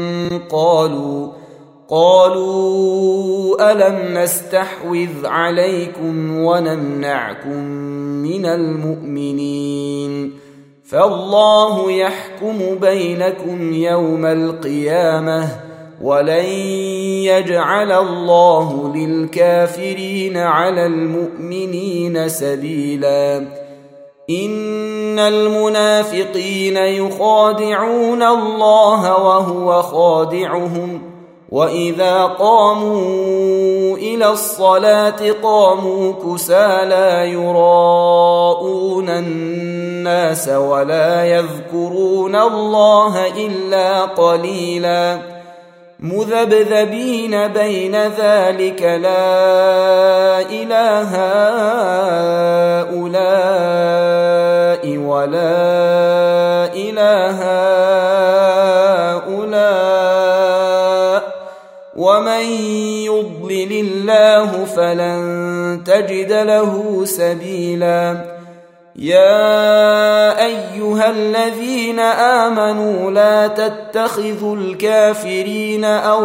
قالوا ألم نستحوذ عليكم ونمنعكم من المؤمنين فالله يحكم بينكم يوم القيامة ولن يجعل الله للكافرين على المؤمنين سبيلا إن المنافقين يخادعون الله وهو خادعهم وإذا قاموا إلى الصلاة قاموا كسالى يراءون الناس ولا يذكرون الله إلا قليلا مذبذبين بين ذلك لا إله هؤلاء ولا إله هؤلاء ومن يضلل الله فلن تجد له سبيلا يا أيها الذين آمنوا لا تتخذوا الكافرين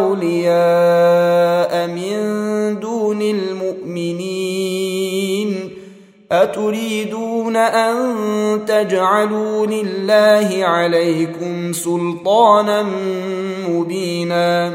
أولياء من دون المؤمنين أتريدون أن تجعلوا لله عليكم سلطانا مبينا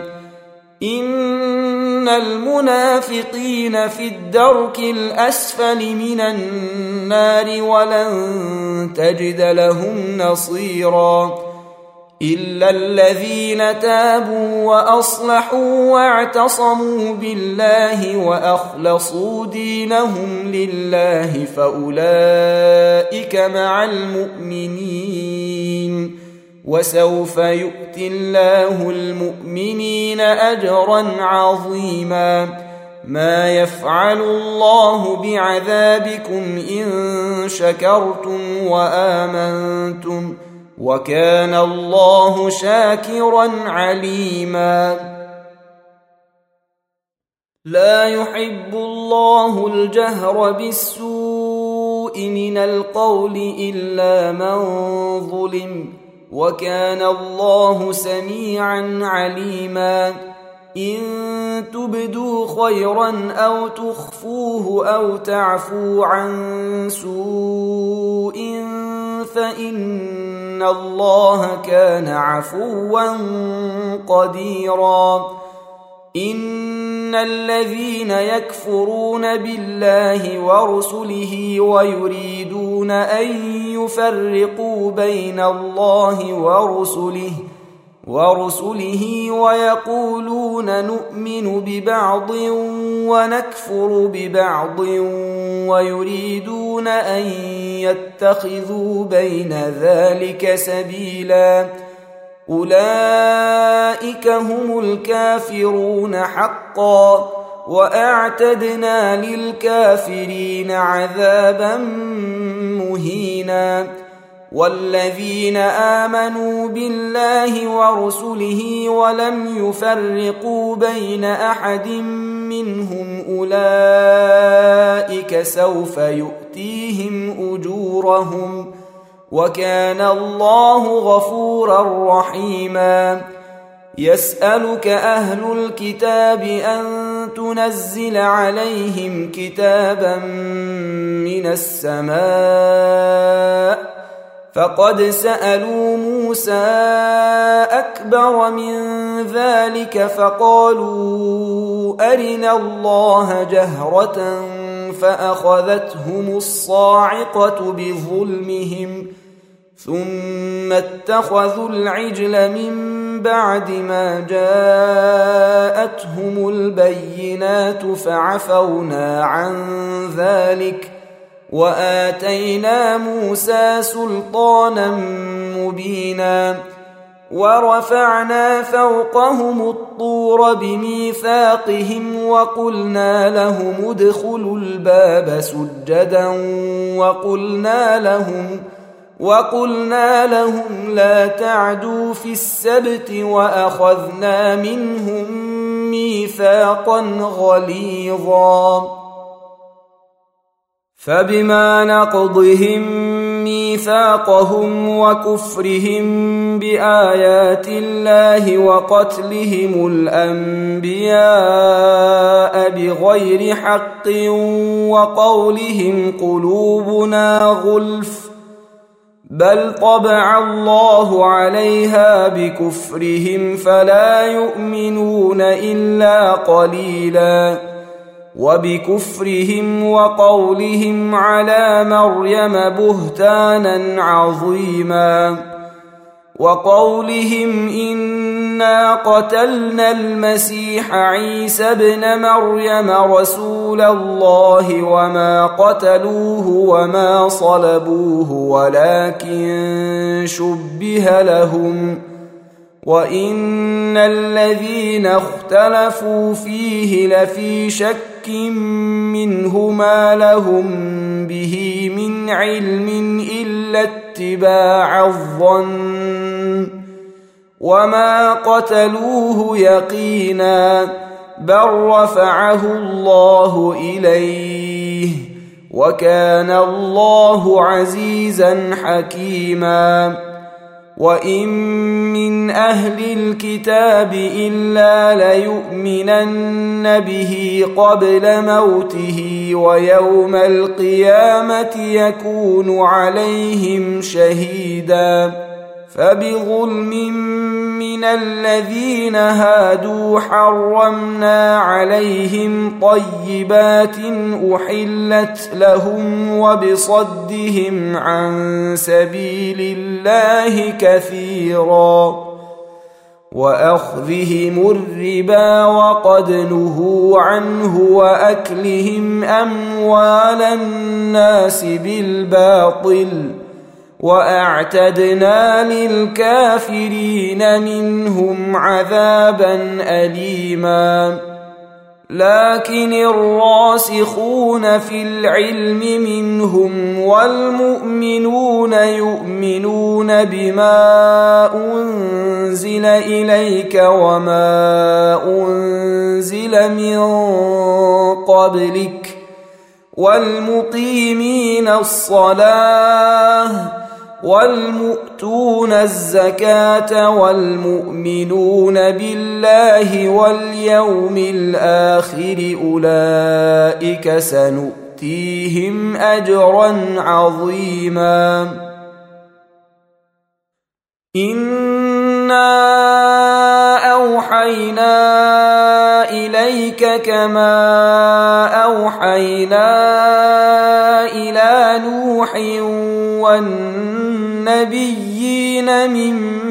إن المنافقين في الدرك الأسفل من النار ولن تجد لهم نصيرا إلا الذين تابوا وأصلحوا واعتصموا بالله وأخلصوا دينهم لله فأولئك مع المؤمنين وسوف يؤتي الله المؤمنين أجرا عظيما ما يفعل الله بعذابكم إن شكرتم وآمنتم وكان الله شاكرا عليما لا يحب الله الجهر بالسوء من القول إلا من ظلم وكان الله سميعا عليما إن تبدوا خيرا أو تخفوه أو تعفو عن سوء فإن الله كان عفوا قديرا إن الذين يكفرون بالله ورسله ويريدون أن يفرقوا بين الله ورسله ويقولون نؤمن ببعض ونكفر ببعض ويريدون أن يتخذوا بين ذلك سبيلا أولئك هم الكافرون حقا وأعتدنا للكافرين عذابا مهينا والذين آمنوا بالله ورسله ولم يفرقوا بين أحد منهم أولئك سوف يؤتيهم أجورهم وكان الله غفورا رحيما. يسألك أهل الكتاب أن تنزل عليهم كتابا من السماء فقد سألوا موسى أكبر من ذلك فقالوا أرنا الله جهرة فأخذتهم الصاعقة بظلمهم ثم اتخذوا العجل من بعد ما جاءتهم البينات فعفونا عن ذلك وآتينا موسى سلطانا مبينا. ورفعنا فوقهم الطور بميثاقهم وقلنا لهم ادخلوا الباب سجدا وقلنا لهم لا تعدوا في السبت وأخذنا منهم ميثاقا غليظا. فبما نقضهم ميثاقهم وكفرهم بآيات الله وقتلهم الأنبياء بغير حق وقولهم قلوبنا غلف بل طبع الله عليها بكفرهم فلا يؤمنون إلا قليلا. وبكفرهم وقولهم على مريم بهتانا عظيما وقولهم إنا قتلنا المسيح عيسى ابن مريم رسول الله وما قتلوه وما صلبوه ولكن شبه لهم وإن الذين اختلفوا فيه لفي شك منه ما لهم به من علم إلا اتباع الظن وما قتلوه يقينا بل رفعه الله إليه وكان الله عزيزا حكيما. وإن من أهل الكتاب إلا ليؤمنن به قبل موته ويوم القيامة يكون عليهم شهيدا. فبظلم من الذين هادوا حرمنا عليهم طيبات أحلت لهم وبصدهم عن سبيل الله كثيرا وأخذهم الربا وقد نهوا عنه وأكلهم أموال الناس بالباطل وأعتدنا للكافرين منهم عذابا أليما. لكن الراسخون في العلم منهم والمؤمنون يؤمنون بما أنزل إليك وما أنزل من قبلك والمقيمين الصلاة والمؤتون الزكاة والمؤمنون بالله واليوم الآخر أولئك سنؤتيهم أجرا عظيما. إنا أوحينا إليك كما أوحينا إلى نوح والنبيين من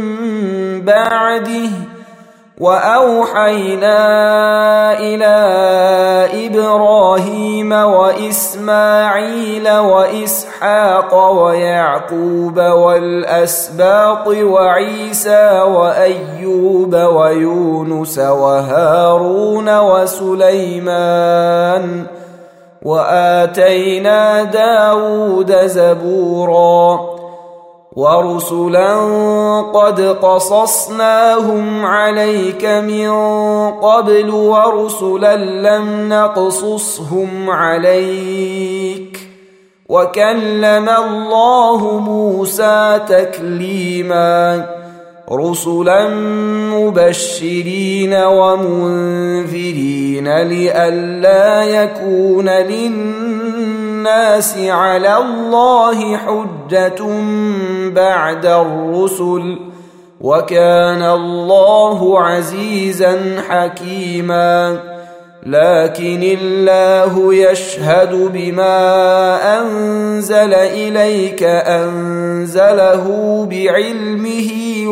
بعده وأوحينا إلى إبراهيم وإسماعيل وإسحاق ويعقوب والأسباط وعيسى وأيوب ويونس وهارون وسليمان وآتينا داود زبورا ورسلا قد قصصناهم عليك من قبل ورسلا لم نقصصهم عليك وكلم الله موسى تكليما رسلا مبشرين ومنذرين لئلا يكون للناس على الله حجة بعد الرسل وكان الله عزيزا حكيما لكن الله يشهد بما أنزل إليك أنزله بعلمه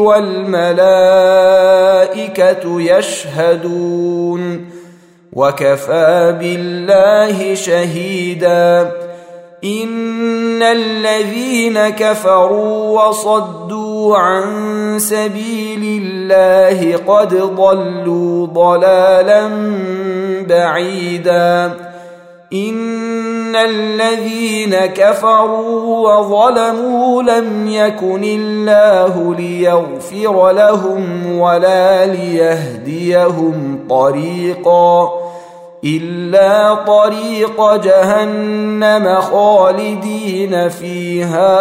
والملائكة يشهدون وكفى بالله شهيدا إن الذين كفروا وصدوا عن سبيل الله قد ضلوا ضلالا بعيدا إن الذين كفروا وظلموا لم يكن الله ليغفر لهم ولا ليهديهم طريقا إلا طريق جهنم خالدين فيها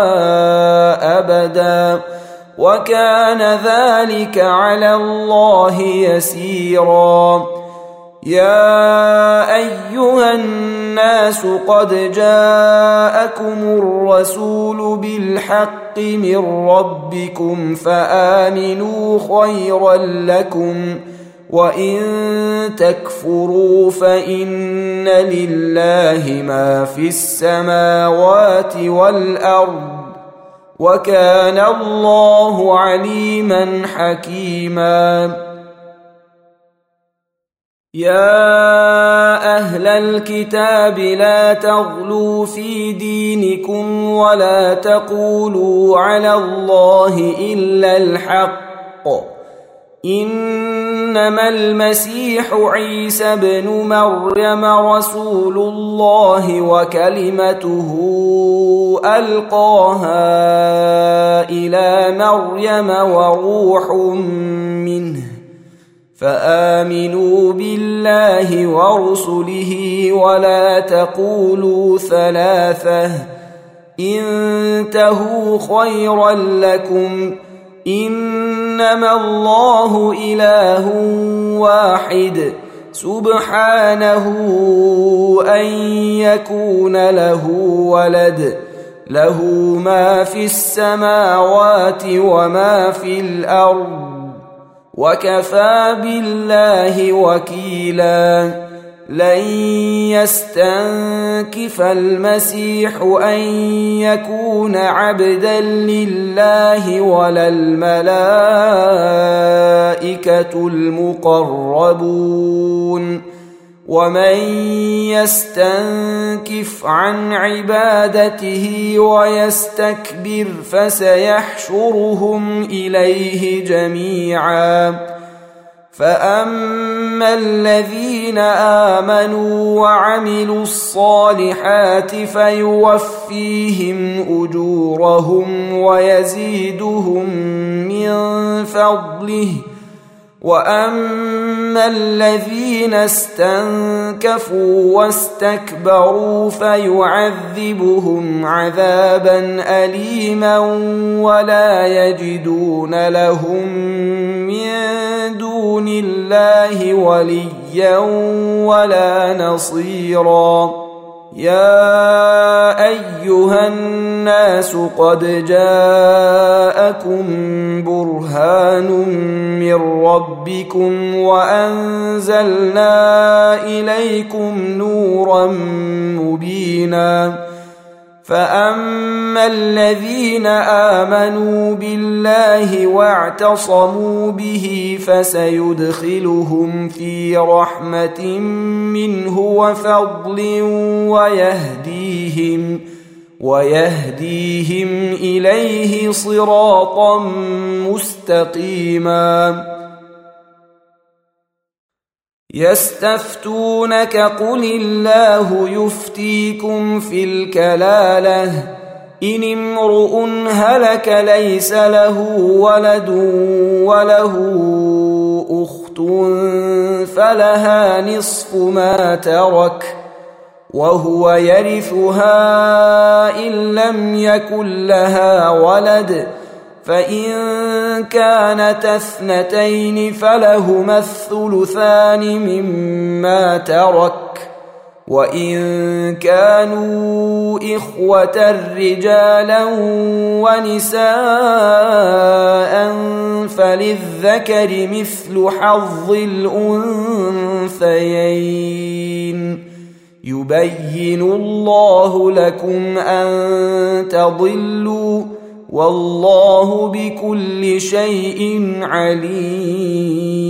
أبدا وكان ذلك على الله يسيرا يا أيها الناس قد جاءكم الرسول بالحق من ربكم فآمنوا خيرا لكم وإن تكفروا فإن لله ما في السماوات والأرض وكان الله عليما حكيما يا أهل الكتاب لا تغلوا في دينكم ولا تقولوا على الله إلا الحق إنما المسيح عيسى بن مريم رسول الله وكلمته ألقاها إلى مريم وروح منه فآمنوا بالله ورسله ولا تقولوا ثلاثة انتهوا خيرا لكم إنما الله إله واحد سبحانه أن يكون له ولد له ما في السماوات وما في الأرض وكفى بالله وكيلا لن يستنكف المسيح أن يكون عبدا لله ولا الملائكة المقربون ومن يستنكف عن عبادته ويستكبر فسيحشرهم إليه جميعا فأما الذين آمنوا وعملوا الصالحات فيوفيهم أجورهم ويزيدهم من فضله وأما الذين استنكفوا واستكبروا فيعذبهم عذابا أليما ولا يجدون لهم من دون الله وليا ولا نصيرا يا أيها الناس قد جاءكم برهان من ربكم وأنزلنا إليكم نورا مبينا فأما الذين آمنوا بالله واعتصموا به فسيدخلهم في رحمة منه وفضل ويهديهم إليه صراطا مستقيما يستفتونك قل الله يفتيكم في الكلالة إن امرؤ هلك ليس له ولد وله أخت فلها نصف ما ترك وهو يرثها إن لم يكن لها ولد، فإن كانتا اثنتين فلهما الثلثان مما ترك، وإن كانوا إخوة رجالا ونساء فللذكر مثل حظ الأنثيين. يبين الله لكم أن تضلوا والله بكل شيء عليم.